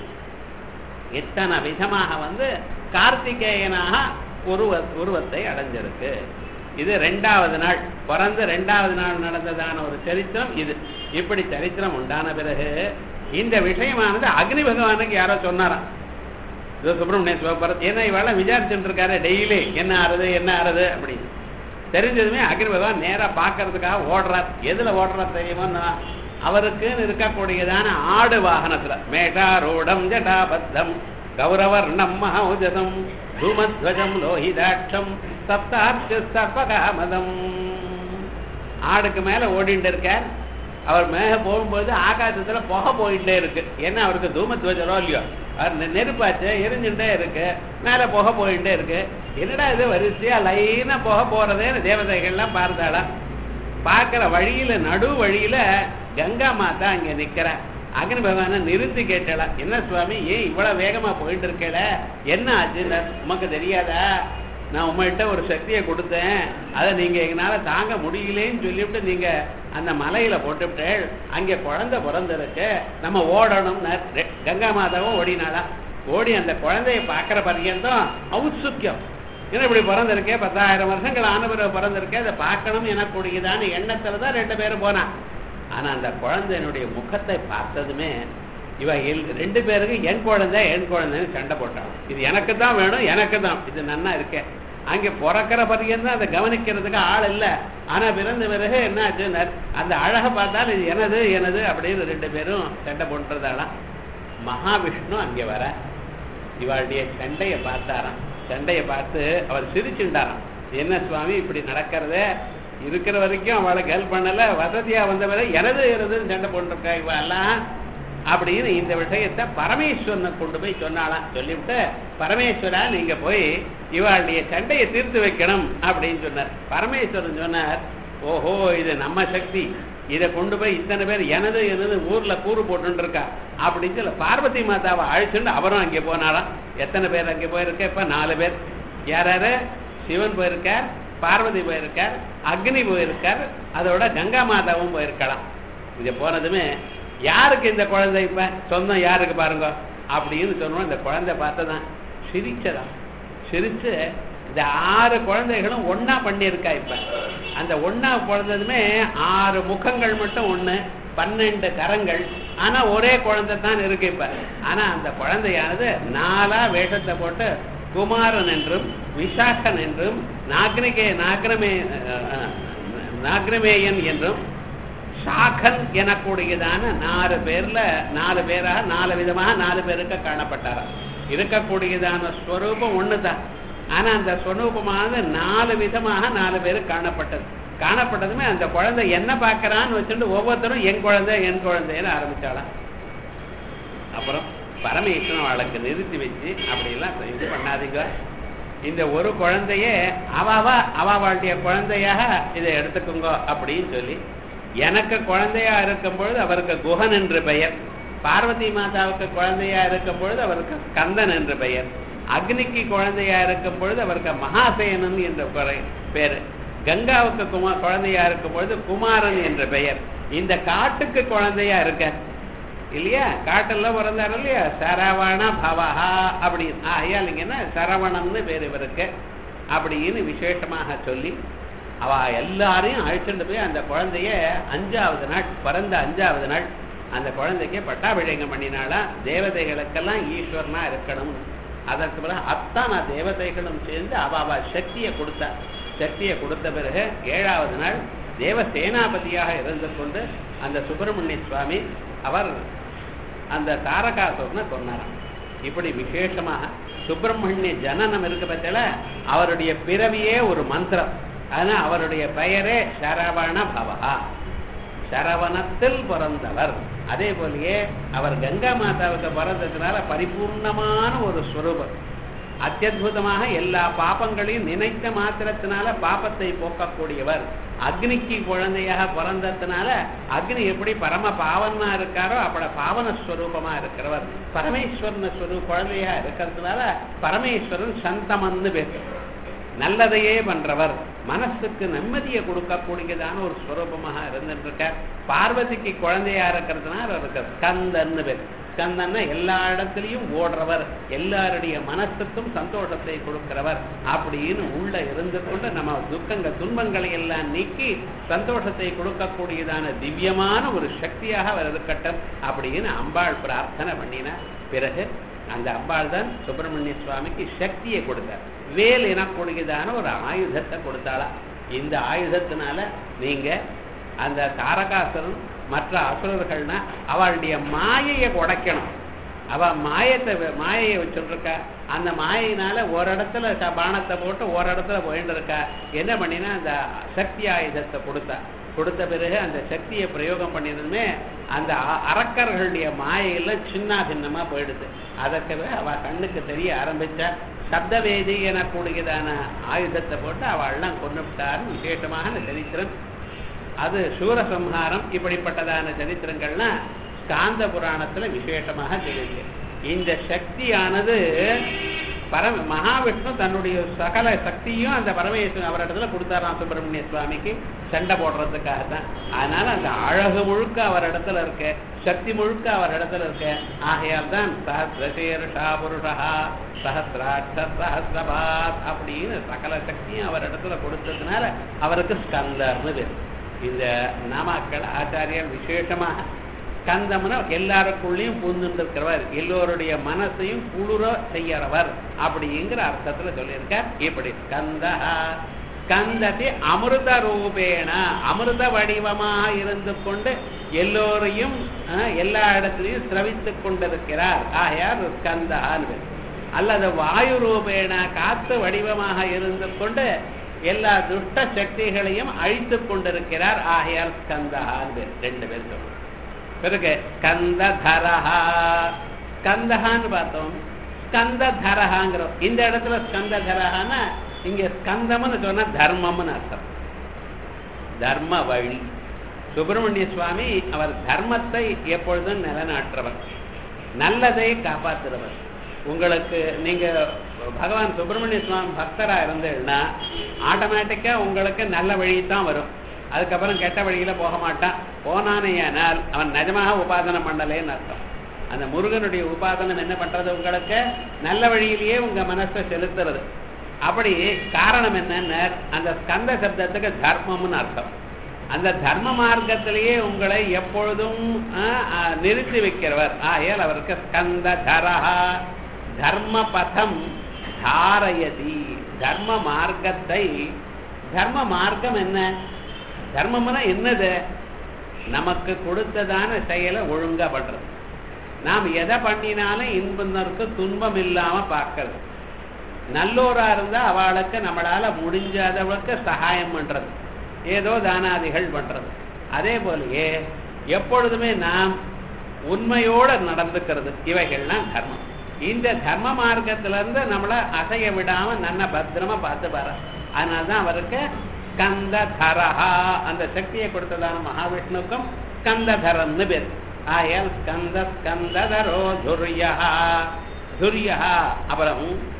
இத்தனை விதமாக கார்த்திகேயனாக உருவத்தை அடைஞ்சிருக்கு. இது 2வது நாள், பிறந்து 2வது நாள் நடந்ததான ஒரு சரித்திரம் இது. இப்படி சரித்திரம் உண்டான பிறகு இந்த விஷயமானது அக்னி பகவானுக்கு யாரோ சொன்னாராம். இது சுப்பிரமணிய சிவபரத் ஏன்னா இவெல்லாம் விசாரிச்சுட்டு இருக்காரு டெய்லி, என்ன ஆறுது என்ன ஆறுது அப்படின்னு. தெரிஞ்சதுமே அக்னி பகவான் நேரா பார்க்கறதுக்காக ஓடுறார். எதுல ஓடுறார் தெரியுமோன்னா, அவருக்குன்னு இருக்கக்கூடியதான ஆடு வாகனத்துல, மேஷாரூடம் ஜடாபத்தம் கௌரவர்ணம் மகௌஜதம் தூமத்வஜம் லோஹிதாட்சம் சப்தார்ச்ச சர்வகாமதம், ஆடுக்கு மேல ஓடிட்டு இருக்கார். அவர் மேக போகும்போது ஆகாசத்துல புகை போயிட்டே இருக்கு. ஏன்னா அவருக்கு தூமத்வஜரோ இல்லையோ, அவர் நெருப்பாச்சு எரிஞ்சுட்டே இருக்கு, மேல புகை போயிட்டே இருக்கு. என்னடா இது வரிசையா லைனா புகை போறதேன்னு தேவதைகள்லாம் பார்த்தாளா. பார்க்கிற வழியில நடு வழியில கங்கா மாதா அங்க நிக்கிற. அக்னி பகவான நிறுத்தி கேட்டலாம், என்ன சுவாமி ஏன் இவ்வளவு வேகமா போயிட்டு இருக்கல, என்ன ஆச்சுன்னு உமக்கு தெரியாதா, நான் உங்கள்கிட்ட ஒரு சக்தியை கொடுத்தேன், அதை நீங்க எங்களால தாங்க முடியலேன்னு சொல்லிவிட்டு நீங்க அந்த மலையில போட்டுவிட்டு அங்கே குழந்தை பிறந்திருக்கு, நம்ம ஓடணும்னு கங்கா மாதாவும் ஓடினாளா. ஓடி அந்த குழந்தைய பார்க்கிற பர்யந்தம் ஔத்சுக்கியம், ஏன்னா இப்படி பிறந்திருக்கே 10,000 வருஷங்கள் ஆனவரை பிறந்திருக்கே, அதை பார்க்கணும் எனக்கூடியதான எண்ணத்துலதான் 2 பேரும் போனா. ஆனா அந்த குழந்தையினுடைய முகத்தை பார்த்ததுமே இவ 2 பேருக்கு என் குழந்தைன்னு சண்டை போட்டான். இது எனக்கு தான் வேணும், எனக்கு தான், இது நன்னா இருக்கேன். அங்கே பிறக்கிற பரியந்தான் அதை கவனிக்கிறதுக்கு ஆள் இல்லை. ஆனா பிறந்த பிறகு என்ன ஆச்சுன்னு அந்த அழகை பார்த்தால் இது எனது எனது அப்படின்னு 2 பேரும் சண்டை போட்டுறதாலாம். மகாவிஷ்ணு அங்கே வர இவளுடைய சண்டையை பார்த்தாராம். சண்டையை பார்த்து அவர் சிரிச்சுட்டாராம், என்ன சுவாமி இப்படி நடக்கிறத, இருக்கிற வரைக்கும் அவளுக்கு ஹெல்ப் பண்ணல, வசதியா வந்த பிறகு எனது எனதுன்னு சண்டை போட்டிருக்கா இவெல்லாம் அப்படின்னு இந்த விஷயத்தை பரமேஸ்வரனை கொண்டு போய் சொன்னாலாம். சொல்லிவிட்டு, பரமேஸ்வரா நீங்க போய் இவளுடைய சண்டையை தீர்த்து வைக்கணும் அப்படின்னு சொன்னார். பரமேஸ்வரன் சொன்னார், ஓஹோ இது நம்ம சக்தி, இதை கொண்டு போய் இத்தனை பேர் எனது எனது ஊர்ல கூறு போட்டு இருக்கா அப்படின்னு சொல்ல பார்வதி மாதாவை அழைச்சுட்டு அவரும் அங்கே போனாலாம். எத்தனை பேர் அங்கே போயிருக்க, இப்ப 4 பேர். யாராரு? சிவன் போயிருக்கார், பார்வதி போயிருக்கார், அக்னி போயிருக்கார், அதோட கங்கா மாதாவும் போயிருக்கலாம். இங்க போனதுமே யாருக்கு இந்த குழந்தை இப்ப சொந்தம் யாருக்கு பாருங்க அப்படின்னு சொன்னோம். இந்த குழந்தை பார்த்ததான் சிரிச்சதான். சிரிச்சு இந்த 6 குழந்தைகளும் ஒன்னா பண்ணியிருக்கா. இப்ப அந்த ஒன்னா பிறந்ததுமே 6 முகங்கள் மட்டும் ஒண்ணு, 12 கரங்கள், ஆனா ஒரே குழந்தை தான் இருக்கு இப்ப. ஆனா அந்த குழந்தையானது 4 வேஷத்தை போட்டு நாக்ரமேயன் என்றும் சாகன் எனக்கூடியதான 4 பேர்ல 4 பேராக 4 விதமாக 4 பேருக்கு காணப்பட்டாராம். இருக்கக்கூடியதான ஸ்வரூபம் ஒண்ணுதான். ஆனா அந்த ஸ்வரூபமானது 4 விதமாக 4 பேருக்கு காணப்பட்டதுமே அந்த குழந்தை என்ன பார்க்கறான்னு வச்சுட்டு ஒவ்வொருத்தரும் என் குழந்தைன்னு ஆரம்பிச்சாலாம். அப்புறம் பரமேஸ்வரன் அவளுக்கு நிறுத்தி வச்சு அப்படியெல்லாம் இது பண்ணாதீங்க, இந்த ஒரு குழந்தைய அவளுடைய குழந்தையாக இதை எடுத்துக்கோங்க அப்படின்னு சொல்லி, எனக்கு குழந்தையா இருக்கும் பொழுது அவருக்கு குஹன் என்று பெயர், பார்வதி மாதாவுக்கு குழந்தையா இருக்கும் பொழுது அவருக்கு ஸ்கந்தன் என்று பெயர், அக்னிக்கு குழந்தையா இருக்கும் பொழுது அவருக்கு மகாசேனன் என்ற பேரு, கங்காவுக்கு குழந்தையா இருக்கும் பொழுது குமாரன் என்ற பெயர், இந்த காட்டுக்கு குழந்தையா இருக்க இல்லையா, காட்டெல்லாம் பிறந்தாரு இல்லையா, சரவண பவஹா அப்படின்னு ஐயாலிங்கன்னா சரவணம்னு பேர் இவருக்கு அப்படின்னு விசேஷமாக சொல்லி அவ எல்லாரையும் அழைச்சிட்டு போய் அந்த குழந்தைய 5வது நாள் பிறந்த 5வது நாள் அந்த குழந்தைக்கு பட்டாபிஷேகம் பண்ணினாலா, தேவதைகளுக்கெல்லாம் ஈஸ்வரனா இருக்கணும். அதற்கு பிறகு அத்தனை தேவதைகளும் சேர்ந்து அவ சக்தியை கொடுத்தா. சக்தியை கொடுத்த பிறகு 7வது நாள் தேவ சேனாபதியாக இருந்து கொண்டு அந்த சுப்பிரமணிய சுவாமி அவர் அந்த தாரகாசுரனை கொன்னாராம். இப்படி விசேஷமாக சுப்பிரமணிய ஜனனம் இருக்கு பட்சல அவருடைய பிறவியே ஒரு மந்திரம். ஆனா அவருடைய பெயரே சரவண பவஹா, சரவணத்தில் பிறந்தவர். அதே போலயே அவர் கங்கா மாதாவுக்கு பிறந்ததுனால பரிபூர்ணமான ஒரு ஸ்வரூபம், அத்தியுதமாக எல்லா பாபங்களையும் நினைத்த மாத்திரத்தினால பாபத்தை போக்கக்கூடியவர். அக்னிக்கு குழந்தையாக பிறந்ததுனால அக்னி எப்படி பரம பாவனா இருக்காரோ அப்படி பாவன ஸ்வரூபமா இருக்கிறவர். பரமேஸ்வரன் குழந்தையா இருக்கிறதுனால பரமேஸ்வரன் சந்தமன்னு பேர், நல்லதையே பண்றவர், மனசுக்கு நிம்மதியை கொடுக்கக்கூடியதான ஒரு ஸ்வரூபமாக இருந்துருக்கார். பார்வதிக்கு குழந்தையா இருக்கிறதுனால அவருக்கு ஸ்கந்தன்னு பேர். ஸ்கந்தன்னா எல்லா இடத்துலையும் ஓடுறவர், எல்லாருடைய மனசுக்கும் சந்தோஷத்தை கொடுக்கிறவர் அப்படின்னு உள்ள இருந்து கொண்டு நம்ம துன்பங்களை எல்லாம் நீக்கி சந்தோஷத்தை கொடுக்கக்கூடியதான திவ்யமான ஒரு சக்தியாக அவர் இருக்கட்டும் அப்படின்னு அம்பாள் பிரார்த்தனை பண்ணினார். பிறகு அந்த அம்பாள் தான் சுப்பிரமணிய சுவாமிக்கு சக்தியை கொடுத்தார். வேல் எனக்கூடியதான ஒரு ஆயுதத்தை கொடுத்தாளா. இந்த ஆயுதத்தினால நீங்க அந்த தாரகாசுரன் மற்ற அசுரர்கள்னா அவளுடைய மாயையை உடைக்கணும். அவ மாயையை வச்சுருக்கா. அந்த மாயினால ஒரு இடத்துல பானத்தை போட்டு ஒரு இடத்துல போயிட்டு இருக்கா. என்ன பண்ணினா அந்த சக்தி ஆயுதத்தை கொடுத்த பிறகு அந்த சக்தியை பிரயோகம் பண்ணினதுமே அந்த அரக்கர்களுடைய மாயெல்லாம் சின்ன பின்னமா போயிடுது. அதற்கு அவ கண்ணுக்கு தெரிய ஆரம்பிச்சா. சப்தவேதி எனக்கூடியதான ஆயுதத்தை போட்டு அவள்லாம் கொண்டுட்டாருன்னு விசேஷமான சரித்திரம். அது சூரசம்ஹாரம். இப்படிப்பட்டதான சரித்திரங்கள்னா ஸ்காந்த புராணத்துல விசேஷமாக தெரியுது. இந்த சக்தியானது மகாவிஷ்ணு தன்னுடைய சகல சக்தியும் அந்த பரமேஸ்வரன் அவரிடத்துல கொடுத்தாராம் சுப்பிரமணிய சுவாமிக்கு சண்டை போடுறதுக்காகத்தான். அதனால அந்த அழகு முழுக்க அவர் இடத்துல இருக்க, சக்தி முழுக்க அவர் இடத்துல இருக்க. ஆகையால் தான் சஹஸ்ரசீர்ஷா புருஷா சஹஸ்ராட்ச சஹஸ்ரபாத் அப்படின்னு சகல சக்தியும் அவர் இடத்துல கொடுத்ததுனால அவருக்கு ஸ்கந்தர்னு பேர். இந்த நாமாக்கள் ஆச்சாரியர் விசேஷமாக ஸ்கந்தம்னா எல்லாருக்குள்ளேயும் பூந்துருக்கிறவர், எல்லோருடைய மனசையும் குளிர செய்யறவர் அப்படிங்கிற அர்த்தத்துல சொல்லியிருக்கார். இப்படி ஸ்கந்தா ஸ்கந்தத்தை அமிர்த ரூபேண அமிர்த வடிவமாக இருந்து கொண்டு எல்லோரையும் எல்லா இடத்திலையும் சிரவித்துக் கொண்டிருக்கிறார். ஆகையார் ஸ்கந்தான்னு. அல்லது வாயு ரூபேண காத்து வடிவமாக இருந்து கொண்டு எல்லா துஷ்ட சக்திகளையும் அழித்துக் கொண்டிருக்கிறார். ஆகையால் ஸ்கந்தான்னு 2 பேர் சொல்லுவோம். பிறகு ஸ்கந்ததரஹா, ஸ்கந்தஹான்னு பார்த்தோம், ஸ்கந்ததரஹாங்கிறோம். இந்த இடத்துல ஸ்கந்ததரஹான்னா இங்க ஸ்கந்தம்னு சொன்னா தர்மம்னு அர்த்தம், தர்ம வழி. சுப்பிரமணிய சுவாமி அவர் தர்மத்தை எப்பொழுதும் நிலைநாட்டுறவர், நல்லதை காப்பாற்றுறவர். உங்களுக்கு நீங்க பகவான் சுப்பிரமணிய சுவாமி பக்தரா இருந்தீங்கன்னா ஆட்டோமேட்டிக்கா உங்களுக்கு நல்ல வழி தான் வரும். அதுக்கப்புறம் கெட்ட வழியில போக மாட்டான். போனானேயானால் அவன் நிஜமாக உபாசனை பண்ணலேன்னு அர்த்தம். அந்த முருகனுடைய உபாசனம் என்ன பண்றது, உங்களுக்கு நல்ல வழியிலேயே உங்க மனசை செலுத்துறது. அப்படி காரணம் என்னன்னு அந்த ஸ்கந்த சப்தத்துக்கு தர்மம்னு அர்த்தம். அந்த தர்ம மார்க்கத்திலேயே உங்களை எப்பொழுதும் நிறுத்தி வைக்கிறவர். ஆகையால் அவருக்கு ஸ்கந்த தரஹா, தர்ம பதம் தாரயதி, தர்ம மார்க்கத்தை. தர்ம மார்க்கம் என்ன, தர்மம்னா என்னது? நமக்கு கொடுத்ததான செயலை ஒழுங்கா பண்றது. நாம் எதை பண்ணினாலும் இன்பருக்கு துன்பம் இல்லாம பார்க்கறது. நல்லோரா இருந்தா அவளுக்கு நம்மளால முடிஞ்சாதவளுக்கு சகாயம் பண்றது, ஏதோ தானாதிகள் பண்றது. அதே போலயே எப்பொழுதுமே நாம் உண்மையோட நடந்துக்கிறது. இவைகள்லாம் தர்மம். இந்த தர்ம மார்க்கத்திலிருந்து நம்மளை அசைய விடாம நல்ல பத்திரமா பார்த்து பாரு. அதனால்தான் அவருக்கு ஸ்கந்ததரஹா அந்த சக்தியை கொடுத்ததான மகாவிஷ்ணுக்கும் ஸ்கந்ததரன்னு பேர். ஆயல் ஸ்கந்த ஸ்கந்ததரோ துர்யா துர்யா. அப்புறம்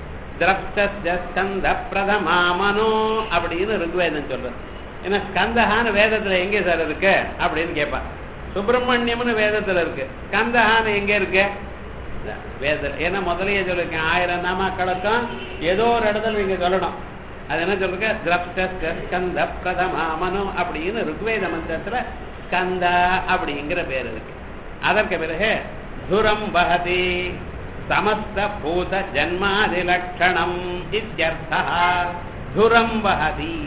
திரப்த பிரதமாமனோ அப்படின்னு ருக்வேதம் சொல்றது. ஏன்னா ஸ்கந்தஹான்னு வேதத்துல எங்கே சார் இருக்கு அப்படின்னு கேட்பான். சுப்பிரமணியம்னு வேதத்துல இருக்கு, ஸ்கந்தஹான்னு எங்க இருக்கு வேதத்துல? ஏன்னா முதலையே சொல்லிருக்கேன் 1000 நாமாக்களுக்கும் ஏதோ ஒரு இடத்துல நீங்க சொல்லணும். அது என்ன சொல்லுங்க? திரப்த ஸ்கந்த பிரதமாமனோ அப்படின்னு ருக்வேத மந்திரத்துல ஸ்கந்தா அப்படிங்கிற பேர் இருக்கு. அதற்கு பிறகு துரம் வஹதி சமஸ்த பூத ஜன்மாதி லட்சணம் இத்யர்த்தா. துரம் வஹதி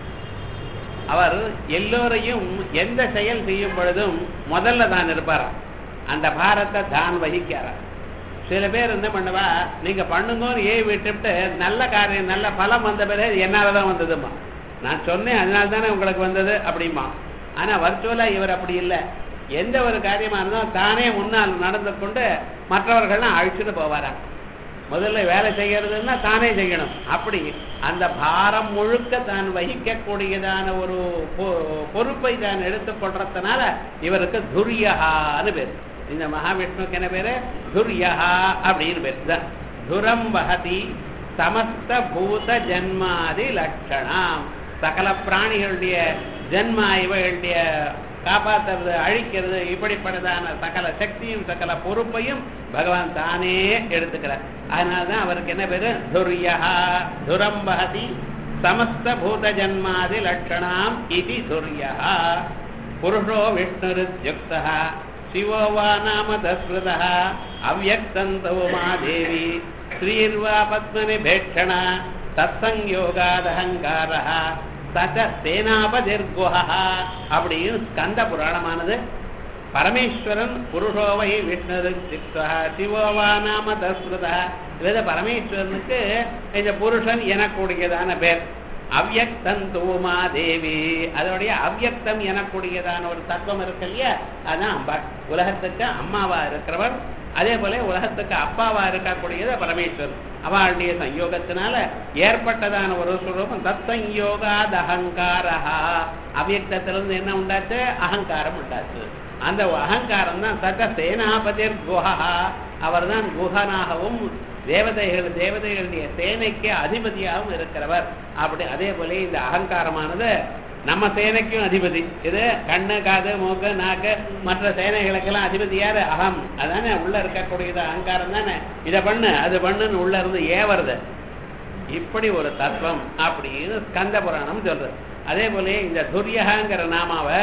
அவர் எல்லோரையும் எந்த செயல் செய்யும் பொழுதும் முதல்ல தான் இருப்பார். அந்த பாரத்தை தான் வகிக்கிறார். சில பேர் என்ன பண்ணுவா, நீங்க பண்ணுங்கன்னு விட்டுவிட்டு நல்ல காரியம் நல்ல பலம் வந்த பிறகு என்னாலதான் வந்ததுமா, நான் சொன்னேன் அதனால தானே உங்களுக்கு வந்தது அப்படிமா. ஆனா வர்ச்சுவலா இவர் அப்படி இல்லை. எந்த ஒரு காரியமா இருந்தாலும் தானே முன்னால் நடந்து கொண்டு மற்றவர்கள்லாம் அழிச்சுட்டு போவாரா. முதல்ல வேலை செய்யறதுன்னா தானே செய்யணும். அப்படி அந்த பாரம் முழுக்க தான் வகிக்கக்கூடியதான ஒரு பொறுப்பை தான் எடுத்துக்கொள்றதுனால இவருக்கு துர்யஹான்னு பேர். இந்த மகாவிஷ்ணுக்கு என்ன பேரு? துர்யஹா அப்படின்னு பேர். துரம் வஹதி சமஸ்த பூத ஜன்மாதி லட்சணம். சகல பிராணிகளுடைய ஜன்மா இவர்களுடைய காப்பாற்றுறது அழிக்கிறது இப்படிப்பட்டதான சகல சக்தியும் சகல பொறுப்பையும் பகவான் தானே எடுத்துக்கிறார். அதனால்தான் அவருக்கு என்ன பேரு? துர்யா. துரம் வஹதி சமஸ்த பூத ஜன்மாதி லட்சணாம் இது துர்யா. புருஷோ விஷ்ணுருத்யுக்தः சிவோ வா நாம தஸ்ருதः அவ்யக்தந்தோ மாதேவி ஸ்ரீர்வா பத்மனிபேட்சண தத்சங்யோகாதஹங்காரः சச்ச சேனாபதிர்குஹா அப்படின்னு ஸ்கந்த புராணமானது பரமேஸ்வரன் புருஷோவை விஷ்ணுருத்யுக்தः சிவோ வா நாம தஸ்ருதः. இதை பரமேஸ்வரனுக்கு இந்த புருஷன் எனக்கூடியதான பேர். அவ்யக்தந்தோமா தேவி அதோடைய அவ்யக்தம் எனக்கூடியதான ஒரு தத்துவம் இருக்கு இல்லையா, அதான் அம்பாள். உலகத்துக்கு அம்மாவா இருக்கிறவர், அதே போல உலகத்துக்கு அப்பாவா இருக்கக்கூடியது பரமேஸ்வரன். அவளுடைய சயோகத்தினால ஏற்பட்டதான ஒரு சுரூபம். தத் சயோகாத் அகங்காரஹா. அவ்யக்தத்திலிருந்து என்ன உண்டாச்சு? அகங்காரம் உண்டாச்சு. அந்த அகங்காரம் தான் சக சேனாபதிர் குஹா. அவர் தான் குஹனாகவும் தேவதைகளுடைய சேனைக்கு அதிபதியாகவும் இருக்கிறவர். அப்படி அதே போல இந்த அகங்காரமானது நம்ம சேனைக்கும் அதிபதி. இது கண்ணு காது மூக்கு நாக்கு மற்ற சேனைகளுக்கெல்லாம் அதிபதி யாரு? அகம். அதானே உள்ள இருக்கக்கூடியது அகங்காரம் தானே. இதை பண்ணு அது பண்ணுன்னு உள்ள இருந்து வருது. இப்படி ஒரு தத்துவம் அப்படின்னு ஸ்கந்த புராணம் சொல்றது. அதே போல இந்த துர்யங்கிற நாமாவை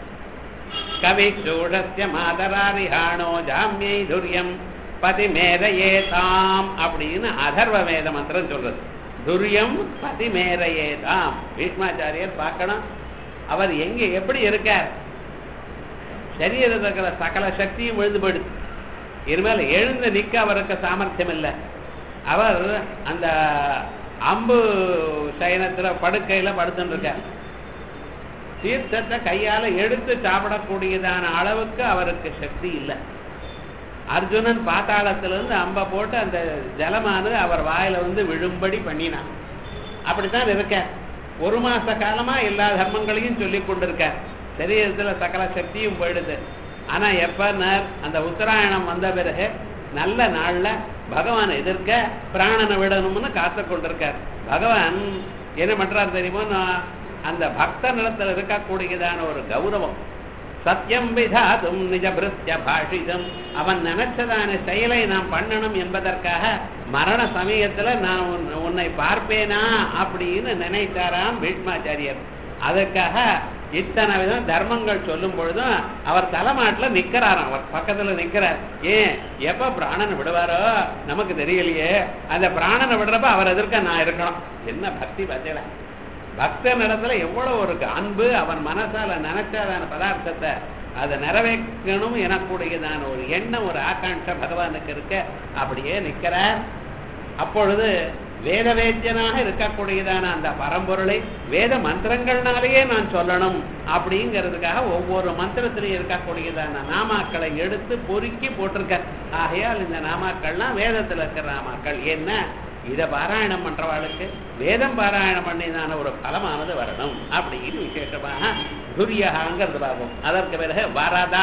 கவி சூடஸ்ய மாதராரிஹாணோ ஜாமியை துர்யம் பதிமேரையே தாம் அப்படின்னு அதர்வ வேத மந்திரம் சொல்றது. துர்யம் பதிமேரையே தாம். பீஷ்மாச்சாரியர் பார்க்கணும் அவர் எங்க எப்படி இருக்கார். சரீரத்தில் இருக்கிற சகல சக்தியும் எழுந்து போயிடுது. இனிமேல் எழுந்து நிற்க அவருக்கு சாமர்த்தியம் இல்லை. அவர் அந்த அம்பு சயனத்துல படுக்கையில படுத்துட்டு இருக்கார். தீர்த்தத்தை கையால எடுத்து சாப்பிடக்கூடியதான அளவுக்கு அவருக்கு சக்தி இல்லை. அர்ஜுனன் பாத்தாளத்திலிருந்து அம்பை போட்டு அந்த ஜலமானது அவர் வாயில வந்து விழும்படி பண்ணினான். அப்படித்தான் இருக்க. 1 மாச காலமா எல்லா தர்மங்களையும் சொல்லி கொண்டிருக்கார். சரீரத்துல சகல சக்தியும் போயிடுது. ஆனா எப்பனர் அந்த உத்தராயணம் வந்த பிறகு நல்ல நாள்ல பகவான் எதிர்க்க பிராணனை விடணும்னு காத்து கொண்டிருக்கார். பகவான் என்ன பண்றார் தெரியுமோ? அந்த பக்த நிலத்தில் இருக்கக்கூடியதான ஒரு கௌரவம், சத்தியம் விதாதும் நிஜ பிருத்ய பாஷிதம், அவன் நினைச்சதான செயலை நாம் பண்ணணும் என்பதற்காக மரண சமயத்துல நான் உன்னை பார்ப்பேனா அப்படின்னு நினைத்தாராம் பீஷ்மாச்சாரியர். அதற்காக இத்தனை விதம் தர்மங்கள் சொல்லும் பொழுதும் அவர் தலைமாட்டில் நிக்கிறாராம். அவர் பக்கத்துல நிக்கிறார். ஏன் எப்ப பிராணனை விடுவாரோ நமக்கு தெரியலையே. அந்த பிராணனை விடுறப்ப அவர் எதிர்க்க நான் இருக்கணும். என்ன பக்தி பார்த்தேல. பக்தன் இடத்துல எவ்வளவு ஒரு அன்பு, அவன் மனசால நினைச்சாதான பதார்த்தத்தை அதை நிறைவேற்றணும் எனக்கூடியதான ஒரு எண்ணம், ஒரு ஆகாங்ஷை பகவானுக்கு இருக்க அப்படியே நிற்கிறார். அப்பொழுது வேதவேத்தியனாக இருக்கக்கூடியதான அந்த பரம்பொருளை வேத மந்திரங்கள்னாலேயே நான் சொல்லணும் அப்படிங்கிறதுக்காக ஒவ்வொரு மந்திரத்திலையும் இருக்கக்கூடியதான நாமாக்களை எடுத்து பொறுக்கி போட்டிருக்க. ஆகையால் இந்த நாமாக்கள்லாம் வேதத்தில் இருக்கிற நாமாக்கள். என்ன இதை பாராயணம் பண்றவாளுக்கு வேதம் பாராயணம் பண்ணிதான ஒரு பலமானது வரணும் அப்படின்னு விசேஷமாக துரியகாங்கிறது பார்ப்போம். அதற்கு பிறகு வரதா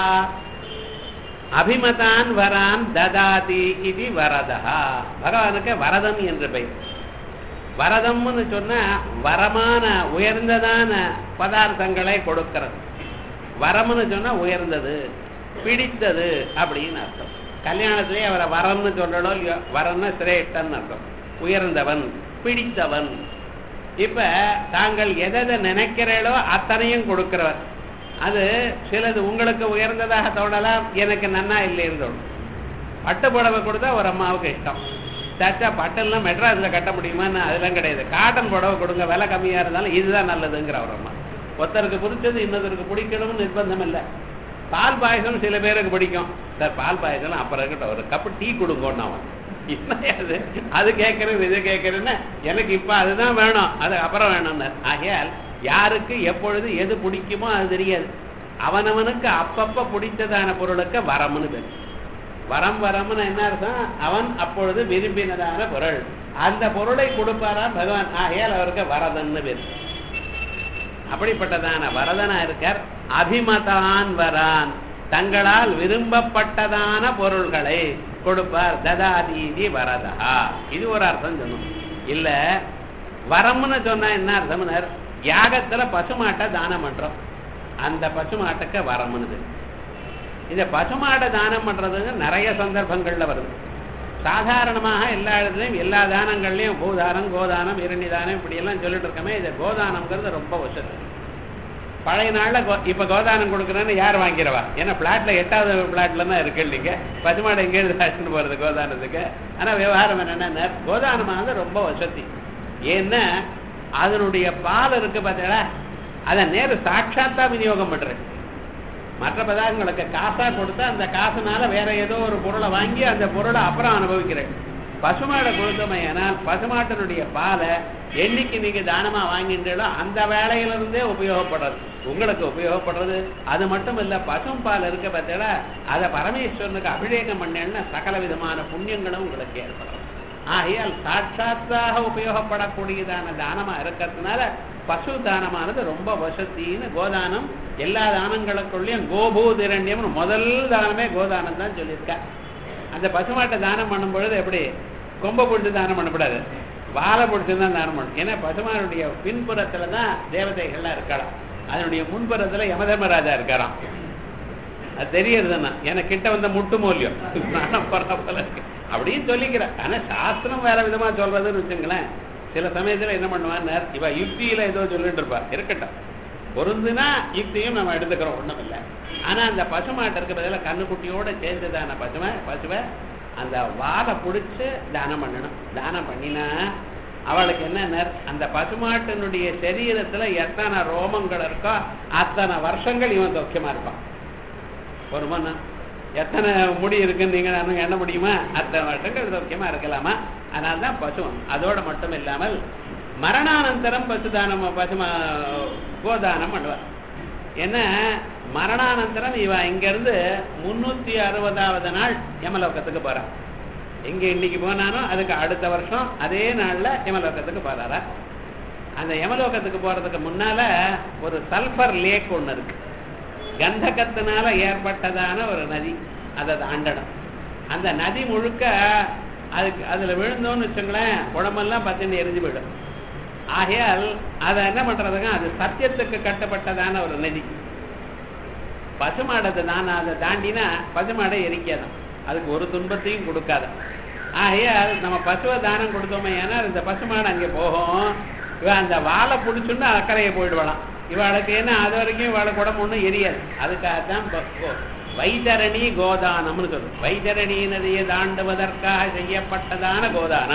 அபிமதான் வரான் ததாதி இது வரதா. பகவானுக்கு வரதம் என்று பெயர். வரதம்னு சொன்னா வரமான உயர்ந்ததான பதார்த்தங்களை கொடுக்கிறது. வரம்னு சொன்னா உயர்ந்தது, பிடித்தது அப்படின்னு அர்த்தம். கல்யாணத்திலே அவரை வரம்னு சொல்றோ இல்லையோ, வரம்னா சிரேஷ்டன் அர்த்தம், உயர்ந்தவன், பிடித்தவன். இப்ப தாங்கள் எதை நினைக்கிறீர்களோ அத்தனையும் கொடுக்கிறவர். அது சிலது உங்களுக்கு உயர்ந்ததாக தோணலாம், எனக்கு நன்னா இல்லைன்னு தோணும். பட்டு புடவை கொடுத்தா ஒரு அம்மாவுக்கு இஷ்டம். சாச்சா பட்டெல்லாம் மெட்ராஸில் கட்ட முடியுமான்னு அதெல்லாம் கிடையாது. காட்டன் புடவை கொடுங்க, விலை கம்மியாக இருந்தாலும் இதுதான் நல்லதுங்கிற ஒரு அம்மா. ஒருத்தருக்கு பிடிச்சது இன்னொருத்தருக்கு பிடிக்கணும்னு நிர்பந்தம் இல்லை. பால் பாயசம் சில பேருக்கு பிடிக்கும். சார் பால் பாயசம் அப்புறம் இருக்கட்டும், ஒரு கப்பு டீ கொடுங்கன்னு அவன் என்னது அது கேட்கறது இது கேட்கறதுன்னு, எனக்கு இப்போ அதுதான் வேணும், அது அப்புறம் வேணும்னு. ஆகையால் யாருக்கு எப்பொழுது எது பிடிக்குமோ அது தெரியாது. அவனவனுக்கு அப்பப்ப பிடித்ததான பொருளுக்கு வரம்னு பேர். வரம் வரம்னு என்ன அர்த்தம்? அவன் அப்பொழுது விரும்பினதான பொருள், அந்த பொருளை கொடுப்பாரா பகவான். ஆகையால் அவருக்கு வரதன்னு பேர். அப்படிப்பட்டதான வரதனா இருக்கார். அபிமதான் வரான், தங்களால் விரும்பப்பட்டதான பொருள்களை கொடுப்பார். ததாதீதி வரதா, இது ஒரு அர்த்தம் சொன்னோம். இல்ல வரம்னு சொன்னா என்ன அர்த்தம்னார்? யாகத்துல பசுமாட்டை தானம் பண்றோம், அந்த பசுமாட்டுக்கு வரம்னுது. இந்த பசுமாட்டை தானம் பண்றதுங்க நிறைய சந்தர்ப்பங்கள்ல வருது. சாதாரணமாக எல்லா இடத்துலையும் எல்லா தானங்கள்லையும் பூதானம், கோதானம், இரண்டிதானம் இப்படி எல்லாம் சொல்லிட்டு இருக்கமே. இது கோதானம்ங்கிறது ரொம்ப வசதி. பழைய நாள்ல இப்ப கோதானம் கொடுக்குறேன்னு யார் வாங்கிறவா? ஏன்னா பிளாட்ல 8வது பிளாட்ல தான் இருக்கு இல்லைங்க, பசுமாடை எங்கேயிருந்து தாச்சுன்னு போறது கோதானத்துக்கு. ஆனா விவகாரம் என்னன்னா கோதானமானது ரொம்ப வசதி. ஏன்னா அதனுடைய பால் இருக்கு பார்த்தீங்களா, அதை நேரு சாட்சாத்தா விநியோகம் பண்றேன். மற்ற பதார்த்தங்களுக்கு காசா கொடுத்தா அந்த காசுனால வேற ஏதோ ஒரு பொருளை வாங்கி அந்த பொருளை அப்புறம் அனுபவிக்கிறேன். பசுமாடை கொடுத்தோமே, ஏன்னால் பசுமாட்டினுடைய பாலை என்னைக்கு நீங்க தானமா வாங்கின்றீங்களோ அந்த வேலையிலிருந்தே உபயோகப்படுறது, உங்களுக்கு உபயோகப்படுறது. அது மட்டும் இல்ல, பசும் பால் இருக்க பார்த்தீங்களா, அதை பரமேஸ்வரனுக்கு அபிஷேகம் பண்ணேன்னா சகல விதமான புண்ணியங்களும் உங்களுக்கு ஏற்படும். ஆகையால் சாட்சாத்தாக உபயோகப்படக்கூடியதான தானமா இருக்கிறதுனால பசு தானமானது ரொம்ப வசத்தின்னு கோதானம். எல்லா தானங்களுக்குள்ளேயும் கோபூதிரண்யம்னு முதல் தானமே கோதானம் தான் சொல்லியிருக்கா. அந்த பசுமாட்டை தானம் பண்ணும் பொழுது எப்படி கொம்பை பிடிச்சி தானம் பண்ணக்கூடாது, வாழை பிடிச்சி தான் தானம் பண்ணணும். ஏன்னா பசுமானுடைய பின்புறத்துல தான் தேவதைகள்லாம் இருக்கலாம், அதனுடைய முன்புறத்துல யமதர்மராஜா இருக்காராம். அது தெரியறதுன்னா எனக்கு கிட்ட வந்த முட்டு மூலியம் போல இருக்கு அப்படின்னு சொல்லிக்கிறேன். ஆனா சாஸ்திரம் வேற விதமா சொல்றதுன்னு வச்சுங்களேன். சில சமயத்துல என்ன பண்ணுவான்னு, இவ யுக்தியில ஏதோ சொல்லிட்டு இருப்பா, இருக்கட்டும் பொருந்துனா யுக்தியும் நம்ம எடுத்துக்கிறோம், ஒண்ணும் இல்லை. ஆனா அந்த பசுமாட்டை இருக்க பதிலாக கண்ணுக்குட்டியோட சேர்ந்துதான பசுவை அந்த வாழை பிடிச்சு தானம் பண்ணணும். தானம் பண்ணினா அவளுக்கு என்ன, அந்த பசுமாட்டினுடைய சரீரத்துல எத்தனை ரோமங்கள் இருக்கோ அத்தனை வருஷங்கள் இவன் சௌக்கியமா இருப்பான். ஒரு மண்ணா எத்தனை முடி இருக்குன்னு நீங்க எண்ண முடியுமா? அத்தனை வருஷங்கள் சௌக்கியமா இருக்கலாமா? அதனால்தான் பசுவம். அதோட மட்டும் இல்லாமல் மரணானந்தரம் பசுதானம் கோதானம் பண்ணுவார். ஏன்னா மரணானந்தரம் இவ இங்க இருந்து 360வது நாள் யமலோகத்துக்கு போறான். எங்க இன்னைக்கு போனானோ அதுக்கு அடுத்த வருஷம் அதே நாள்ல யமலோகத்துக்கு போறாரா. அந்த யமலோகத்துக்கு போறதுக்கு முன்னால ஒரு சல்பர் லேக் ஒண்ணு இருக்கு, கந்தகத்தினால ஏற்பட்டதான ஒரு நதி, அதை தாண்டணும். அந்த நதி முழுக்க அதுக்கு அதுல விழுந்தோன்னு வச்சுங்களேன், உடம்பெல்லாம் பத்தின்னு எரிஞ்சு போயிடும். ஆகையால் அதை என்ன பண்றதுங்க, அது சத்தியத்துக்கு கட்டப்பட்டதான ஒரு நதி. பசுமாடத்தை தானே அதை தாண்டினா பசுமாடை எரிக்காதான், அதுக்கு ஒரு துன்பத்தையும் கொடுக்காத. ஆகையால் நம்ம பசுவை தானம் கொடுத்தோமே, ஏன்னா இந்த பசுமாடை அங்கே போகும், இவன் அந்த வாழை பிடிச்சுன்னு அக்கறையை போயிடுவாளாம். இவாளுக்கு ஏன்னா அது வரைக்கும் இவாளுக்கு உடம்பு ஒன்றும் எரியாது. அதுக்காகத்தான் வைதரணி கோதானம்னு சொல்லும். வைதரணி நதியை தாண்டுவதற்காக செய்யப்பட்டதான கோதானம்.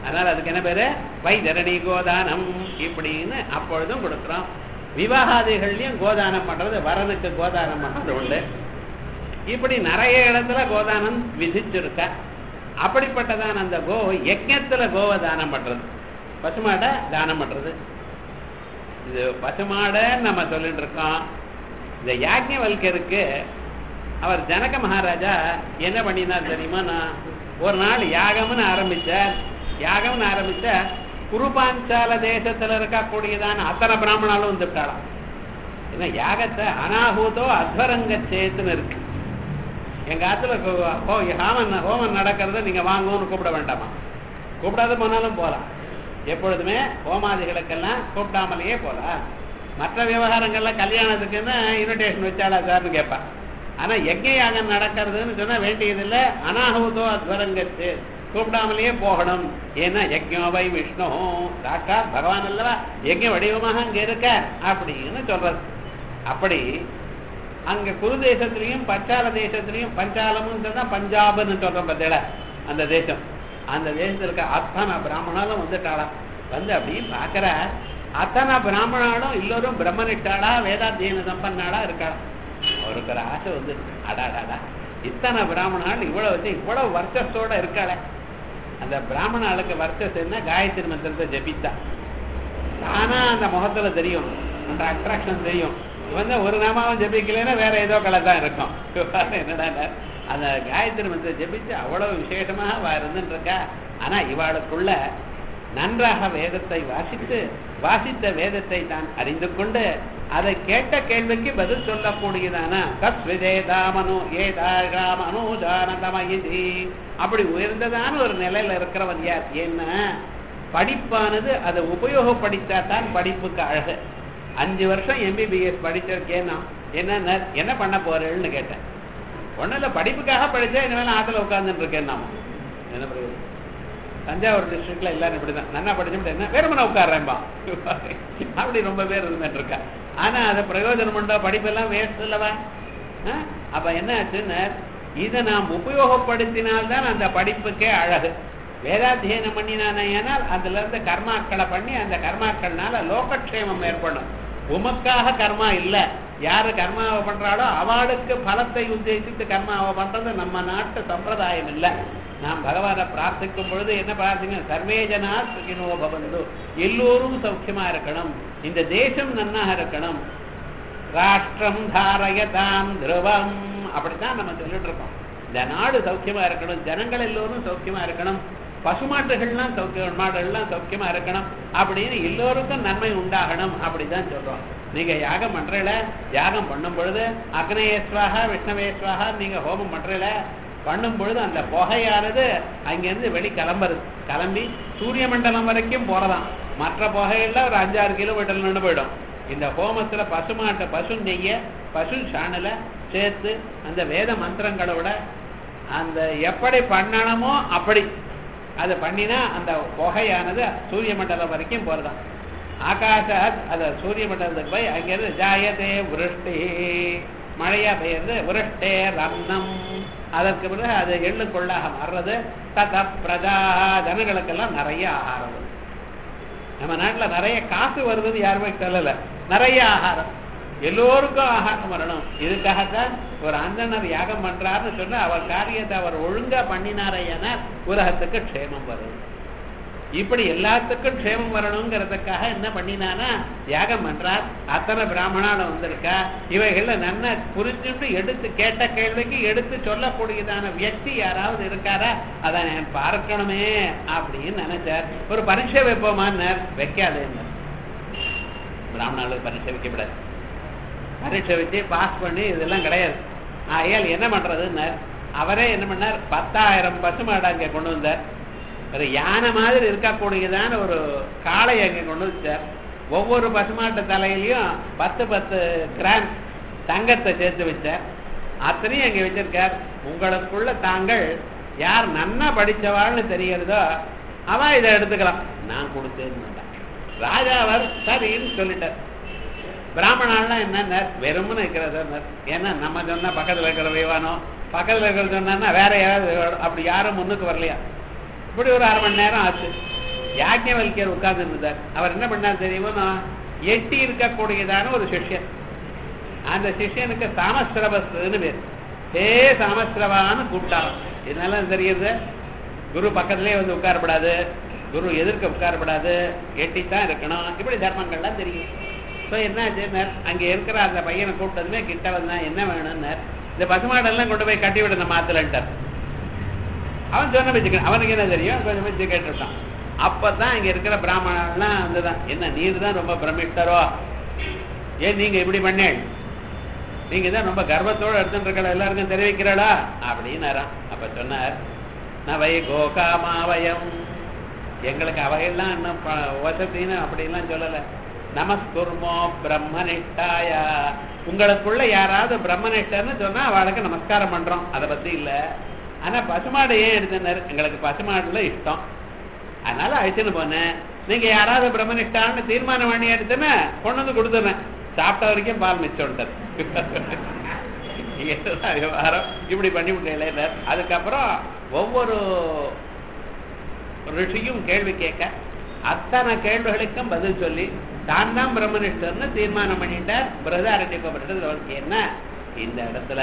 அதனால அதுக்கு என்ன பேரு வைதரணி கோதானம் இப்படின்னு அப்பொழுதும் கொடுக்குறோம். விவாகாதிகள்லயும் கோதானம் பண்றது, வரனுக்கு கோதானம் பண்றது உண்டு. இப்படி நிறைய இடத்துல கோதானம் விதிச்சிருக்க. அப்படிப்பட்டதான் அந்த கோ யஜ்ஞத்துல கோவை தானம் பண்றது, பசுமாடை தானம் பண்றது. இது பசுமாடைன்னு நம்ம சொல்லிட்டு இருக்கோம். இந்த யாஜ்ஞவல்கருக்கு அவர் ஜனக மகாராஜா என்ன பண்ணினார் தெரியுமா? நான் ஒரு நாள் யாகம்னு ஆரம்பிச்ச குருபாஞ்சால தேசத்துல இருக்கக்கூடியதான அத்தனை பிராமணாலும் வந்துட்டாளாம். ஏன்னா யாகத்தை அனாஹூதோ அத்வரங்கச்சேத்துன்னு இருக்கு. எங்க ஆத்துல ஹோமம் நடக்கிறத நீங்க வாங்குவோன்னு கூப்பிட வேண்டாமா? கூப்பிடாத போனாலும் போலாம். எப்பொழுதுமே ஹோமாதிகளுக்கெல்லாம் கூப்பிடாமலேயே போலாம். மற்ற விவகாரங்கள்ல கல்யாணத்துக்குன்னு இன்விடேஷன் வச்சாலா சார்னு கேட்பா. ஆனா யஜ்ஞ யாகம் நடக்கிறதுன்னு சொன்னா வேண்டியதில்லை. அனாஹூதோ அத்வரங்கச்சு கூப்பிடாமலேயே போகணும். ஏன்னா யஜ்ஞோவை விஷ்ணு சாட்சாத் பகவான் அல்லவா யஜ்ஞ வடிவமாக அங்க இருக்க அப்படின்னு சொல்றது. அப்படி அங்க குரு தேசத்திலையும் பஞ்சால தேசத்திலையும், பஞ்சாலம்னு சொன்னா பஞ்சாப்னு சொல்றோம் பார்த்தீங்களா, அந்த தேசம், அந்த தேசத்துல இருக்க அத்தனை பிராமணாலும் வந்துட்டாளாம். வந்து அப்படின்னு பாக்குற அத்தனை பிராமணாலும் எல்லோரும் பிரம்மனிட்டாளா வேதாத்தியன சம்பன்னாளா இருக்காளா. அவருக்கு ஒரு ஆசை வந்து அடாடாடா இத்தனை பிராமணால் இவ்வளவு வர்ச்சஸோட இருக்காள. அந்த பிராமணாளுக்கு வர்ச்சஸ் என்ன? காயத்ரி மந்திரத்தை ஜபித்தா ஆனா அந்த முகத்துல தெரியும், அந்த அட்ராக்ஷன் தெரியும். இவன் ஒரு நாமாவும் ஜபிக்கலைன்னா வேற ஏதோ கலை தான் இருக்கும். என்னடா அந்த காயத்ரி மந்திரத்தை ஜபிச்சு அவ்வளவு விசேஷமாக இருந்துட்டு இருக்கா. ஆனா இவாளுக்குள்ள நன்றாக வேதத்தை வாசித்த வேதத்தை தான் அறிந்து கொண்டு அதை கேட்ட கேள்விக்கு பதில் சொல்லக்கூடியதான அப்படி உயர்ந்ததான ஒரு நிலையில இருக்கிறவன் யார்? என்ன படிப்பானது அதை உபயோகப்படுத்தா தான் படிப்புக்கு அழகு. 5 வருஷம் MBBS படிச்சிருக்கேன்னா என்ன பண்ண போறேன்னு கேட்டேன். ஒன்னும் இல்ல, படிப்புக்காக படிச்சா இனிமேல் ஆத்துல உட்கார்ந்துட்டு இருக்கேன். நாம என்ன பண்ணுறது? தஞ்சாவூர் டிஸ்ட்ரிக்ட்ல எல்லாரும் இப்படிதான், நல்லா படிச்சுட்டு என்ன வேறுமனை உட்கார்றேன்பா அப்படி ரொம்ப பேர் இருந்துட்டு இருக்கா. ஆனா அதை பிரயோஜனம் உண்டா? படிப்பெல்லாம் வேஸ்ட் இல்லவா? அப்ப என்ன ஆச்சுன்னு இதை நாம் உபயோகப்படுத்தினால்தான் அந்த படிப்புக்கே அழகு. வேதாத்தியனம் பண்ணினானால் அதுல இருந்து கர்மாக்களை பண்ணி அந்த கர்மாக்கள்னால லோகக்ஷேமம் ஏற்படும். உமக்காக கர்மா இல்லை. யாரு கர்மாவை பண்றாளோ அவளுக்கு பலத்தை உத்தேசித்து கர்மாவை பண்றது நம்ம நாட்டு சம்பிரதாயம் இல்லை. நாம் பகவானை பிரார்த்திக்கும் பொழுது என்ன பிரார்த்திக்கணும்? சர்வே ஜனா சுகினோ பவந்து, எல்லோரும் சௌக்கியமா இருக்கணும், இந்த தேசம் நன்னாக இருக்கணும், ராஷ்டிரம் தாரயதாம் துருவம், அப்படித்தான் நம்ம சொல்லிட்டு இருக்கோம். இந்த நாடு சௌக்கியமா இருக்கணும், ஜனங்கள் எல்லோரும் சௌக்கியமா இருக்கணும், பசுமாட்டுகள்லாம் மாடுகள்லாம் சௌக்கியமா இருக்கணும் அப்படின்னு எல்லோருக்கும் நன்மை உண்டாகணும் அப்படிதான் சொல்றோம். நீங்க யாகம் பண்றீல, யாகம் பண்ணும் பொழுது அக்னேஸ்வாகா விஷ்ணவேஸ்வாகா நீங்க ஹோமம் பண்றீல, பண்ணும் பொழுது அந்த புகையானது அங்கிருந்து வெளி கிளம்பி சூரிய மண்டலம் வரைக்கும் போறதாம். மற்ற புகைகள்ல ஒரு 5-6 கிலோமீட்டர் நின்று போயிடும். இந்த ஹோமத்துல பசுமாட்டை பசு நெய்ய பசு சாணல சேர்த்து அந்த வேத மந்திரங்களோட அந்த எப்படி பண்ணணுமோ அப்படி அதை பண்ணினா அந்த புகையானது சூரிய மண்டலம் வரைக்கும் போறதாம். ஆகாஷ அத சூரிய மண்டலத்துக்கு போய் அங்கிருந்து ஜாயதே விருஷ்டி, மழையா பெய்யறது, விருஷ்டே ரன்னம், அதற்கு பிறகு அது எள்ளுக்குள்ளாக மாறுறது. தத பிரஜா, ஜனங்களுக்கெல்லாம் நிறைய ஆகாரம் வருது. நம்ம நாட்டுல நிறைய காசு வருது, யாருமே சொல்லல, நிறைய ஆகாரம், எல்லோருக்கும் ஆகாரம் வரணும். இதுக்காகத்தான் ஒரு அந்தனர் யாகம் பண்றாருன்னு சொன்னா அவர் காரியத்தை அவர் ஒழுங்கா பண்ணினாரையான உலகத்துக்கு க்ஷேமம் வரும். இப்படி எல்லாத்துக்கும் க்ஷேமம் வரணுங்கிறதுக்காக என்ன பண்ணினானா யாகம் பண்றார். அத்தனை பிராமணாலும் வந்திருக்கா. இவைகள்ல நன்ன புரிஞ்சுட்டு எடுத்து கேட்ட கேள்விக்கு எடுத்து சொல்லக்கூடியதான வியக்தி யாராவது இருக்காரா? அதை நான் பார்க்கணுமே அப்படின்னு நினைச்சார். ஒரு பரீட்சை வைப்போமான்னு வைக்காதேன்னு. பிராமணாளுக்கு பரீட்சை வைக்கப்படாது. பரீட்சை வச்சு பாஸ் பண்ணி இதெல்லாம் கிடையாது. ஆகையால் என்ன பண்றதுன்னு அவரே என்ன பண்ணார், 10,000 பசுமாடை அங்கே கொண்டு வந்தார். ஒரு யானை மாதிரி இருக்கக்கூடியதான ஒரு காளை அங்கே கொண்டு வச்சார். ஒவ்வொரு பசுமாட்டு தலையிலையும் 10 கிராம் தங்கத்தை சேர்த்து வச்சார். அத்தனையும் அங்கே வச்சிருக்கார். உங்களுக்குள்ள தாங்கள் யார் நன்னா படிச்சவாள்னு தெரிகிறதோ அவ இதை எடுத்துக்கலாம், நான் கொடுத்தேன்னு. ராஜாவர் சரின்னு சொல்லிட்டார். பிராமணாலாம் என்ன வெறும்னு இருக்கிறது. ஏன்னா நம்ம சொன்னா பக்கத்துல இருக்கிற வைவானோ, பக்கத்துல இருக்கிறது சொன்னா வேற யாராவது, அப்படி யாரும் முன்னுக்கு வரலையா. இப்படி ஒரு 1/2 மணி நேரம் ஆச்சு. யாஜ்ஞவல்கியர் உட்கார்ந்து இருந்தார். அவர் என்ன பண்ணார் தெரியுமா? எட்டி இருக்கக்கூடியதான ஒரு சிஷ்யன். அந்த சிஷ்யனுக்கு சாமஸ்ரவஸ்ன்னு பேர். சாமஸ்ரவான்னு கூப்பிட்டாங்க. இதனால தெரியுது, குரு பக்கத்திலே வந்து உட்காரப்படாது, குரு எதிர்க்க உட்காரப்படாது, எட்டித்தான் இருக்கணும், இப்படி தர்மங்கள்லாம் தெரியும். ஸோ என்னாச்சு, அங்கே இருக்கிற அந்த பையனை கூப்பிட்டதுமே கிட்ட வந்தா என்ன வேணும்னு, இந்த பசுமாடெல்லாம் கொண்டு போய் கட்டி விட மாத்தலன்ட்டார். அவன் சொன்ன வச்சுக்க, அவனுக்கு என்ன தெரியும், கொஞ்சம் வச்சு கேட்டுட்டான். அப்பதான் இங்க இருக்கிற பிராமணன்லாம் வந்துதான், என்ன நீர் தான் ரொம்ப பிரமிஷ்டரோ, ஏன் நீங்க இப்படி பண்ணேன், நீங்க தான் ரொம்ப கர்வத்தோடு எடுத்துட்டு இருக்கா, எல்லாருக்கும் தெரிவிக்கிறாளா அப்படின்னாராம். அப்ப சொன்னார், நவை கோகாமாவயம், எங்களுக்கு அவையெல்லாம் இன்னும் வசத்தின்னு அப்படின்லாம் சொல்லலை. நமஸ்குர்மோ பிரம்மனிஷ்டாய, உங்களுக்குள்ள யாராவது பிரம்மனிஷ்டன்னு சொன்னா அவளுக்கு நமஸ்காரம் பண்றோம், அதை பத்தி இல்ல. ஆனா பசுமாடு ஏன் எடுத்துனாரு, எங்களுக்கு பசுமாடுல இஷ்டம், அதனால அழைச்சுன்னு போனேன். நீங்க யாராவது பிரம்மனிஷ்டான்னு தீர்மானம் பண்ணி எடுத்துன்னு கொண்டு வந்து கொடுத்துருவேன், சாப்பிட்ட வரைக்கும் பால் மிச்சம் விவகாரம் இப்படி பண்ணி விட்டேன். அதுக்கப்புறம் ஒவ்வொரு ரிஷியும் கேள்வி கேட்க, அத்தனை கேள்விகளுக்கும் பதில் சொல்லி தான் தான் பிரம்மனிஷ்டர்னு தீர்மானம் பண்ணிட்டார். பிரதாரண்ய உபனிஷத்துல என்ன, இந்த இடத்துல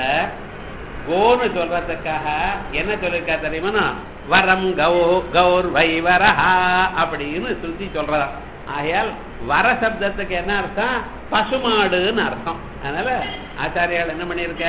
கோன்னு சொல்றதுக்காக என்ன சொல்லிருக்கா தெரியுமா, வரம் கௌர் வைவரஹா அப்படின்னு சுத்தி சொல்றதா. ஆகையால் வர சப்தத்துக்கு என்ன அர்த்தம், பசுமாடுன்னு அர்த்தம். அதனால ஆச்சாரியால் என்ன பண்ணிருக்க,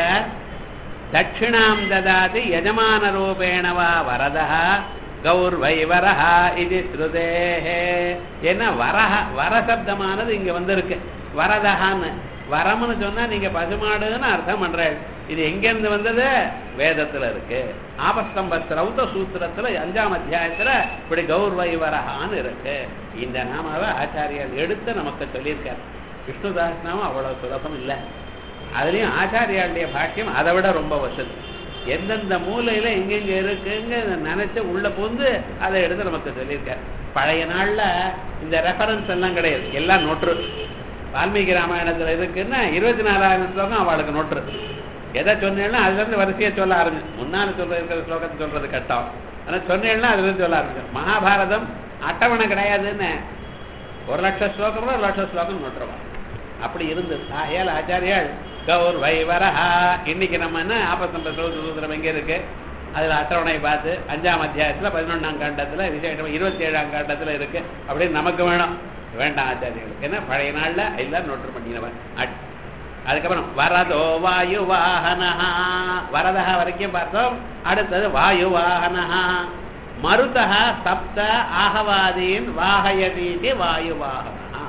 தட்சிணாம் ததாதி யஜமான ரூபேணவா வரதா கௌர் வைவரஹா இது ஸ்ருதேஹே. ஏன்னா வர சப்தமானது இங்க வந்திருக்கு, வரதஹான்னு. வரம்னு சொன்னா நீங்க பசுமாடுன்னு அர்த்தம் பண்ற. இது எங்க இருந்து வந்தது, வேதத்துல இருக்கு. ஆபஸ்தம்ப ஸ்ரௌத சூத்திரத்துல 5ஆம் அத்தியாயத்துல இப்படி கௌர் வைவரஹான்னு இருக்கு. இந்த நாமாவை ஆச்சாரியால் எடுத்து நமக்கு சொல்லியிருக்கார். விஷ்ணு சஹஸ்ரநாமம் அவ்வளவு சுலபம் இல்லை. அதுலயும் ஆச்சாரியாளுடைய பாக்கியம் அதை விட ரொம்ப வசதி. எந்தெந்த மூலையில எங்கெங்க இருக்குங்க நினைச்சு உள்ள புகுந்து அதை எடுத்து நமக்கு சொல்லியிருக்கார். பழைய நாள்ல இந்த ரெஃபரன்ஸ் எல்லாம் கிடையாது, எல்லாம் நோற்று. வால்மீகி ராமாயணத்துல இருக்குன்னா 24,000 ஸ்லோகம் அவளுக்கு நோற்று. எதை சொன்னேன்னா அதுல இருந்து வரிசையை சொல்ல ஆரம்பிச்சு. முன்னால சொல்ற இருக்கிற ஸ்லோகத்தை சொல்றது கஷ்டம், ஆனா சொன்னேன்னா அதுல இருந்து சொல்ல ஆரம்பிச்சு. மகாபாரதம் அட்டவணை கிடையாதுன்னு 1,00,000 ஸ்லோகம் 1,00,000 ஸ்லோகம் நோட்டுருவான். அப்படி இருந்தது. ஆகையால் ஆச்சாரியால் கௌர் வைவரஹா. இன்னைக்கு நம்ம என்ன ஆபஸ்தம்ப சூத்திரம் எங்க இருக்கு, அதுல அட்டவணை பார்த்து 5ஆம் அத்தியாயத்துல 11ஆம் காண்டத்துல விசேஷமா 27ஆம் காண்டத்துல இருக்கு அப்படின்னு நமக்கு வேணும், வேண்டாம் ஆச்சாரியர்களுக்கு. ஏன்னா பழைய நாள்ல எல்லாம் நோட்டு பண்ணினவன். அதுக்கப்புறம் வரதோ வாயு வாகனஹா, வரதஹா வரைக்கும் பார்த்தோம். அடுத்தது வாயு வாகனஹா. மருதஹா சப்த ஆகவாதீன் வாகயதீதி வாயு வாகனஹா.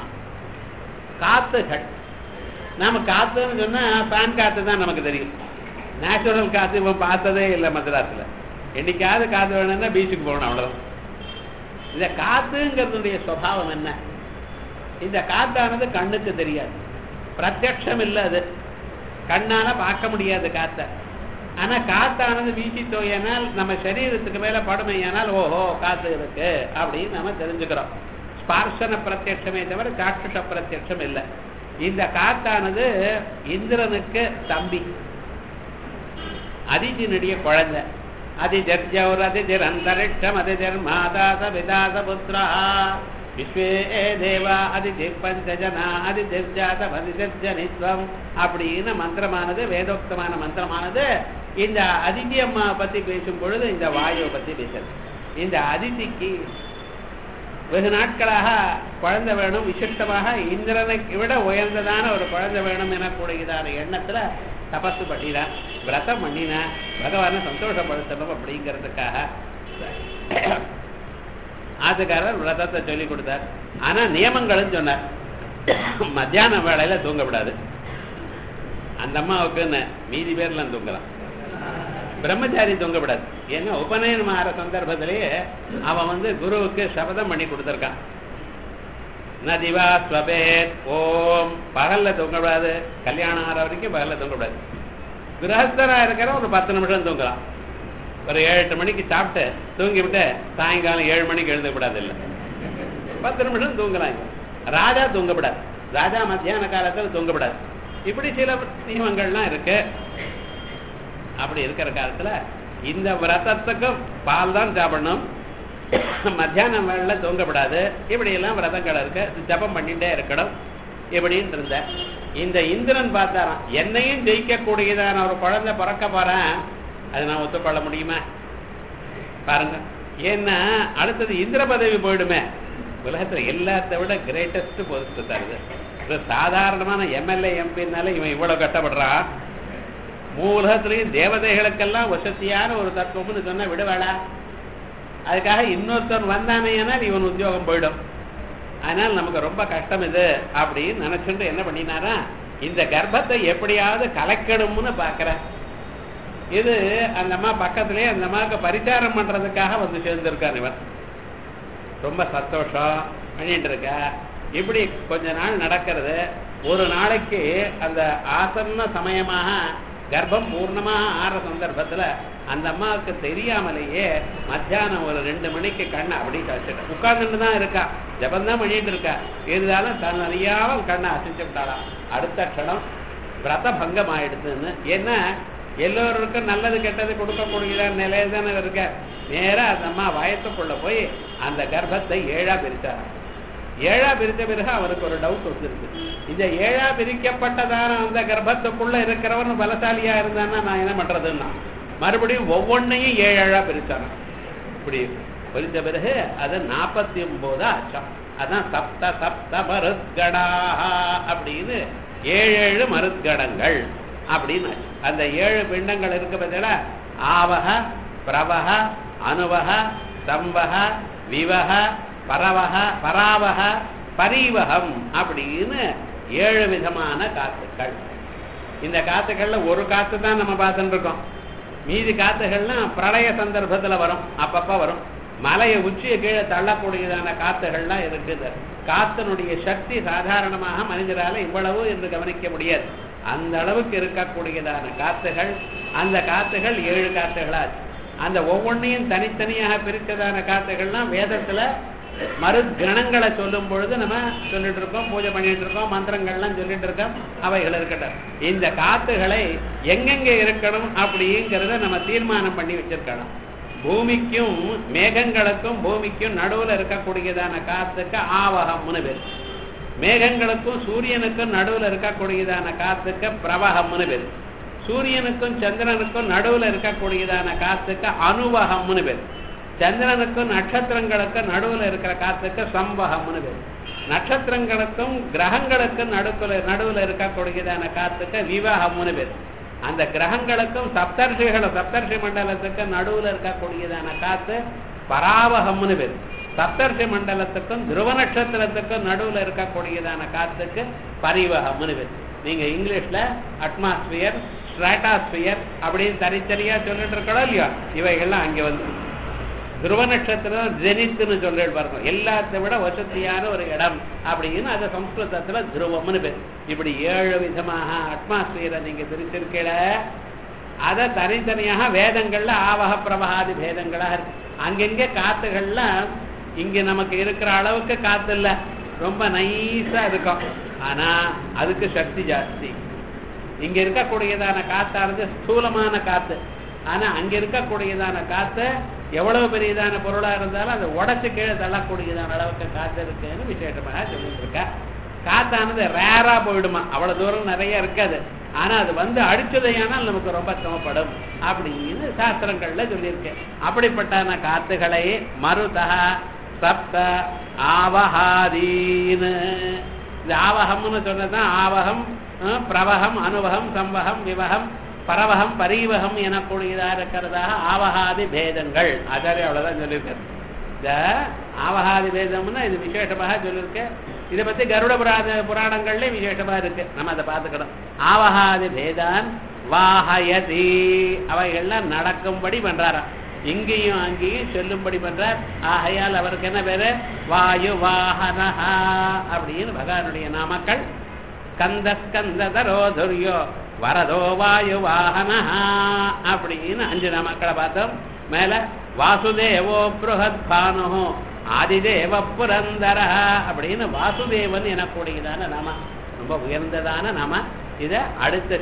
காத்துகள், நாம காத்துன்னு சொன்னா ஃபேன் காத்து தான் நமக்கு தெரியும். நேச்சுரல் காத்து இப்போ பார்த்ததே இல்லை மദ്രാஸ்ல. என்னைக்காவது காத்து வேணும்னா பீச்சுக்கு போகணும், அவ்வளவுதான். இந்த காத்துங்கிறதுடைய சுபாவம் என்ன, இந்த காத்தானது கண்ணுக்கு தெரியாது, பிரத்யக்ஷம் இல்லை, அது கண்ணால பார்க்க முடியாது காத்த. ஆனா காத்தானது வீசி தோயினால் நம்ம சரீரத்துக்கு மேல படுமையானால் ஓஹோ காத்து இருக்கு அப்படின்னு நம்ம தெரிஞ்சுக்கிறோம். ஸ்பார்ஷன பிரத்யட்சமே தவிர சாட்சுஷ பிரத்யட்சம் இல்லை. இந்த காத்தானது இந்திரனுக்கு தம்பி, அதிதினுடைய குழந்தை. அதிஜர் அதிஜர் அந்தரிக்ஷம் அதிஜர் மாதாச விதாச புத்ரா விஸ்வே தேவா அதிஜர் பஞ்சஜனா அதிஜர்ஜாத பதிஜர்ஜனித்வம் அப்படின்னு மந்திரமானது, வேதோக்தமான மந்திரமானது இந்த அதிதி அம்மா பத்தி பேசும் பொழுது இந்த வாயுவை பத்தி பேசுறது. இந்த அதிதிக்கு வெகு நாட்களாக குழந்தை வேணும், விசிஷ்டமாக இந்திரனை விட உயர்ந்ததான ஒரு குழந்தை வேணும் எனக்கூடியதான எண்ணத்துல தபசு பண்ணினார், விரதம் பண்ணினார், பகவானை சந்தோஷப்படுத்தணும் அப்படிங்கிறதுக்காக. ஆத்துக்காரர் விரதத்தை சொல்லி கொடுத்தார். ஆனா நியமங்களும் சொன்னார். மத்தியான வேளையில தூங்கப்படாது. அந்த அம்மாவுக்கு மீதி பேர்லாம் தூங்கலாம், பிரம்மச்சாரி தூங்கப்படாது. ஏன்னா உபநயனம் ஆகிற சந்தர்ப்பத்திலேயே அவன் குருவுக்கு சபதம் பண்ணி கொடுத்துருக்கான். நதிவா ஸ்வபேத் ஓம். பகல்ல தூங்கக்கூடாது, கல்யாணம் ஆகிற வரைக்கும் பகல்ல தூங்கக்கூடாது. கிரகஸ்தரா இருக்கிற ஒரு 10 நிமிஷம் தூங்கலாம். ஒரு 7-8 மணிக்கு சாப்பிட்டு தூங்கி விட்டு சாயங்காலம் 7 மணிக்கு எழுதக்கூடாது, இல்லை 10 நிமிஷம் தூங்கலாம். ராஜா தூங்கப்படாது, ராஜா மத்தியான காலத்தில் தூங்கப்படாது. இப்படி சில நியமங்கள்லாம் இருக்கு. அப்படி இருக்கிற காலத்துல இந்த விரதத்துக்கும் பால் தான் சாப்பிடணும், மத்தியானம் வேலை தூங்கப்படாது, இப்படியெல்லாம் விரதங்கள் இருக்கு, ஜபம் பண்ணிட்டே இருக்கணும் எப்படின்னு இருந்த இந்த இந்திரன் பார்த்தாராம், என்னையும் ஜெயிக்கக்கூடியதான ஒரு குழந்தை பிறக்க போறேன், அதை நான் ஒத்துக்கொள்ள முடியுமா பாருங்க. ஏன்னா அடுத்தது இந்திர பதவி போயிடுமே. உலகத்துல எல்லாத்த விட கிரேட்டஸ்ட் போஸ்ட் தருது. சாதாரணமான எம்எல்ஏ எம்பினால இவன் இவ்வளவு கஷ்டப்படுறான். உலகத்திலையும் தேவதைகளுக்கெல்லாம் வசதியான ஒரு தத்துவம்னு சொன்னா விடுவாளா? அதுக்காக இன்னொருத்தன் வந்தானேனால் இவன் உத்தியோகம் போயிடும். அதனால நமக்கு ரொம்ப கஷ்டம் இது அப்படின்னு நினைச்சுட்டு என்ன பண்ணினாரா, இந்த கர்ப்பத்தை எப்படியாவது கலக்கணும்னு பாக்குற. இது அந்த அம்மா பக்கத்திலேயே அந்த அம்மாவுக்கு பரிச்சாரம் பண்றதுக்காக வந்து சேர்ந்திருக்கார். இவன் ரொம்ப சந்தோஷம் பண்ணிட்டு இருக்க. இப்படி கொஞ்ச நாள் நடக்கிறது. ஒரு நாளைக்கு அந்த ஆசன்ன சமயமாக கர்ப்பம் பூர்ணமாக ஆற சந்தர்ப்பத்துல அந்த அம்மாவுக்கு தெரியாமலேயே மத்தியானம் ஒரு 2 மணிக்கு கண்ணை அப்படி கழிச்சிட்டேன். உட்கார்ந்துட்டு தான் இருக்கா, ஜபந்தான் பண்ணிட்டு இருக்கா. இருந்தாலும் தன் அறியாம கண்ணை அசைச்சு விட்டாளாம். அடுத்த க்ஷணம் விரத பங்கம் ஆயிடுதுன்னு. ஏன்னா எல்லோருக்கும் நல்லது கெட்டது கொடுக்கக்கூடிய நிலையில தானே இருக்க. நேரா அந்த அம்மா வயத்துக்குள்ள போய் அந்த கர்ப்பத்தை 7ஆ பிரிச்சாராம். 7ஆ பிரித்த பிறகு அவருக்கு ஒரு டவுட் வந்துருக்கு. இந்த 7ஆ பிரிக்கப்பட்டதான அந்த கர்ப்பத்துக்குள்ள இருக்கிறவன் பலசாலியா இருந்தான்னா நான் என்ன பண்றதுன்னா மறுபடியும் ஒவ்வொன்னையும் 7ஆ பிரிச்சாராம். இப்படி பிரித்த பிறகு அது 49 ஆச்சாம். அதான் சப்த சப்த மருத்கடா அப்படின்னு 7 மருத்கடங்கள் அப்படின்னு. அந்த 7 பிண்டங்கள் இருக்க பத்தில ஆவக பிரவக அனுவக சம்பக விவக பரவக பராவக பரீவகம் அப்படின்னு 7 விதமான காத்துக்கள். இந்த காத்துக்கள்ல ஒரு காத்து தான் நம்ம பார்த்துட்டு இருக்கோம். மீதி காத்துகள்லாம் பிரளய சந்தர்ப்பத்துல வரும், அப்பப்ப வரும். மலையை உச்சியை கீழே தள்ளக்கூடியதான காத்துகள்லாம் இருக்குது. காத்தினுடைய சக்தி சாதாரணமாக மனிதரால இவ்வளவு என்று கவனிக்க முடியாது. அந்த அளவுக்கு இருக்கக்கூடியதான காத்துகள். அந்த காத்துகள் 7 காத்துகளாச்சு. அந்த ஒவ்வொன்றையும் தனித்தனியாக பிரித்ததான காத்துகள்லாம் வேதத்துல மருத்கணங்களை சொல்லும் பொழுது நம்ம சொல்லிட்டு இருக்கோம், பூஜை பண்ணிட்டு இருக்கோம், மந்திரங்கள்லாம் சொல்லிட்டு இருக்கோம். அவைகள் இருக்கட்டும். இந்த காத்துகளை எங்கெங்க இருக்கணும் அப்படிங்கிறத நம்ம தீர்மானம் பண்ணி வச்சிருக்கணும். பூமிக்கும் மேகங்களுக்கும் பூமிக்கும் நடுவுல இருக்கக்கூடியதான காத்துக்கு ஆவகம்னு பேர். மேகங்களுக்கும் சூரியனுக்கும் நடுவுல இருக்கக்கூடியதான காத்துக்கு பிரவகம்னு பேர். சூரியனுக்கும் சந்திரனுக்கும் நடுவுல இருக்கக்கூடியதான காத்துக்கு அனுவகம்னு பேர். சந்திரனுக்கும் நட்சத்திரங்களுக்கும் நடுவுல இருக்கிற காத்துக்கு சம்பகம்னு பேர். நட்சத்திரங்களுக்கும் கிரகங்களுக்கும் நடுவுல இருக்கக்கூடியதான காத்துக்கு விவாகம்னு பேர். அந்த கிரகங்களுக்கும் சப்தர்ஷி மண்டலத்துக்கு நடுவுல இருக்கக்கூடியதான காத்து பராவகம்னு பேர். சப்தர்ஷி மண்டலத்துக்கும் துருவ நட்சத்திரத்துக்கும் நடுவுல இருக்கக்கூடியதான காத்துக்கு பரிவகம்னு பேர். நீங்க இங்கிலீஷ்ல அட்மாஸ்பியர், ஸ்ட்ராட்டாஸ்பியர் அப்படின்னு தனித்தனியா சொல்லிட்டு இருக்கணும் இல்லையா? இவைகள்லாம் அங்க வந்து துருவ நட்சத்திரம் ஜெனித்துன்னு சொல்லிட்டு பாருங்க. எல்லாத்தை விட வசதியான ஒரு இடம் அப்படின்னு அது சம்ஸ்கிருதத்துல துருவம்னு பேர். இப்படி 7 விதமாக அட்மாஸ்பியரை நீங்க பிரிச்சிருக்கீல. அதை தனித்தனியாக வேதங்கள்ல ஆவக பிரபகாதி பேதங்களாக இருக்கு. அங்கெங்க காத்துகள்லாம் இங்க நமக்கு இருக்கிற அளவுக்கு காத்து இல்ல, ரொம்ப நைஸா இருக்கும். ஆனா அதுக்கு சக்தி ஜாஸ்தி. இங்க இருக்கக்கூடியதான காத்தானது ஸ்தூலமான காத்து. ஆனா அங்க இருக்கக்கூடியதான காத்து எவ்வளவு பெரியதான பொருளா இருந்தாலும் அதை உடச்சு கீழே தள்ளக்கூடியதான அளவுக்கு காத்து இருக்குன்னு விசேஷமாக சொல்லிட்டு இருக்க. காத்தானது ரேரா போயிடுமா, அவ்வளவு தூரம் நிறைய இருக்காது. ஆனா அது வந்து அடிச்சதையானால் நமக்கு ரொம்ப சிரமப்படும் அப்படின்னு சாஸ்திரங்கள்ல சொல்லியிருக்கேன். அப்படிப்பட்டான காத்துகளை மருதா சப்த ஆவஹாதீன். இந்த ஆவகம்னு சொன்னதான் ஆவகம், பிரவகம், அனுவகம், சம்பகம், விவகம், பரவகம், பரீவகம் எனக்கூடியதா இருக்கிறதாக ஆவகாதி பேதங்கள். ஆச்சாரிய அவ்வளவுதான் சொல்லியிருக்காரு. இந்த ஆவகாதி பேதம்னா இது விசேஷமாக சொல்லியிருக்கேன். இதை பத்தி கருட புராணங்கள்ல விசேஷமா இருக்கு, நம்ம அதை பார்த்துக்கணும். ஆவகாதி பேதான் வாஹயதி, அவைகள்லாம் நடக்கும்படி பண்றாராம். இங்கேயும் அங்கேயும் செல்லும்படி பண்றார். ஆகையால் அவருக்கு என்ன பேரு? வாயு வாகனஹா அப்படின்னு பகவானுடைய நாமக்கள். ஸ்கந்த ஸ்கந்ததரோ துர்யோ வரதோ வாயு வாகனஹா அப்படின்னு 5 நாமக்களை பார்த்தோம். மேல வாசுதேவோ ப்ருஹத் பானு ஆதிதேவ புரந்தர அப்படின்னு வாசுதேவன் எனக்கூடியதான நாம, ரொம்ப உயர்ந்ததான நாம. இதை அடுத்த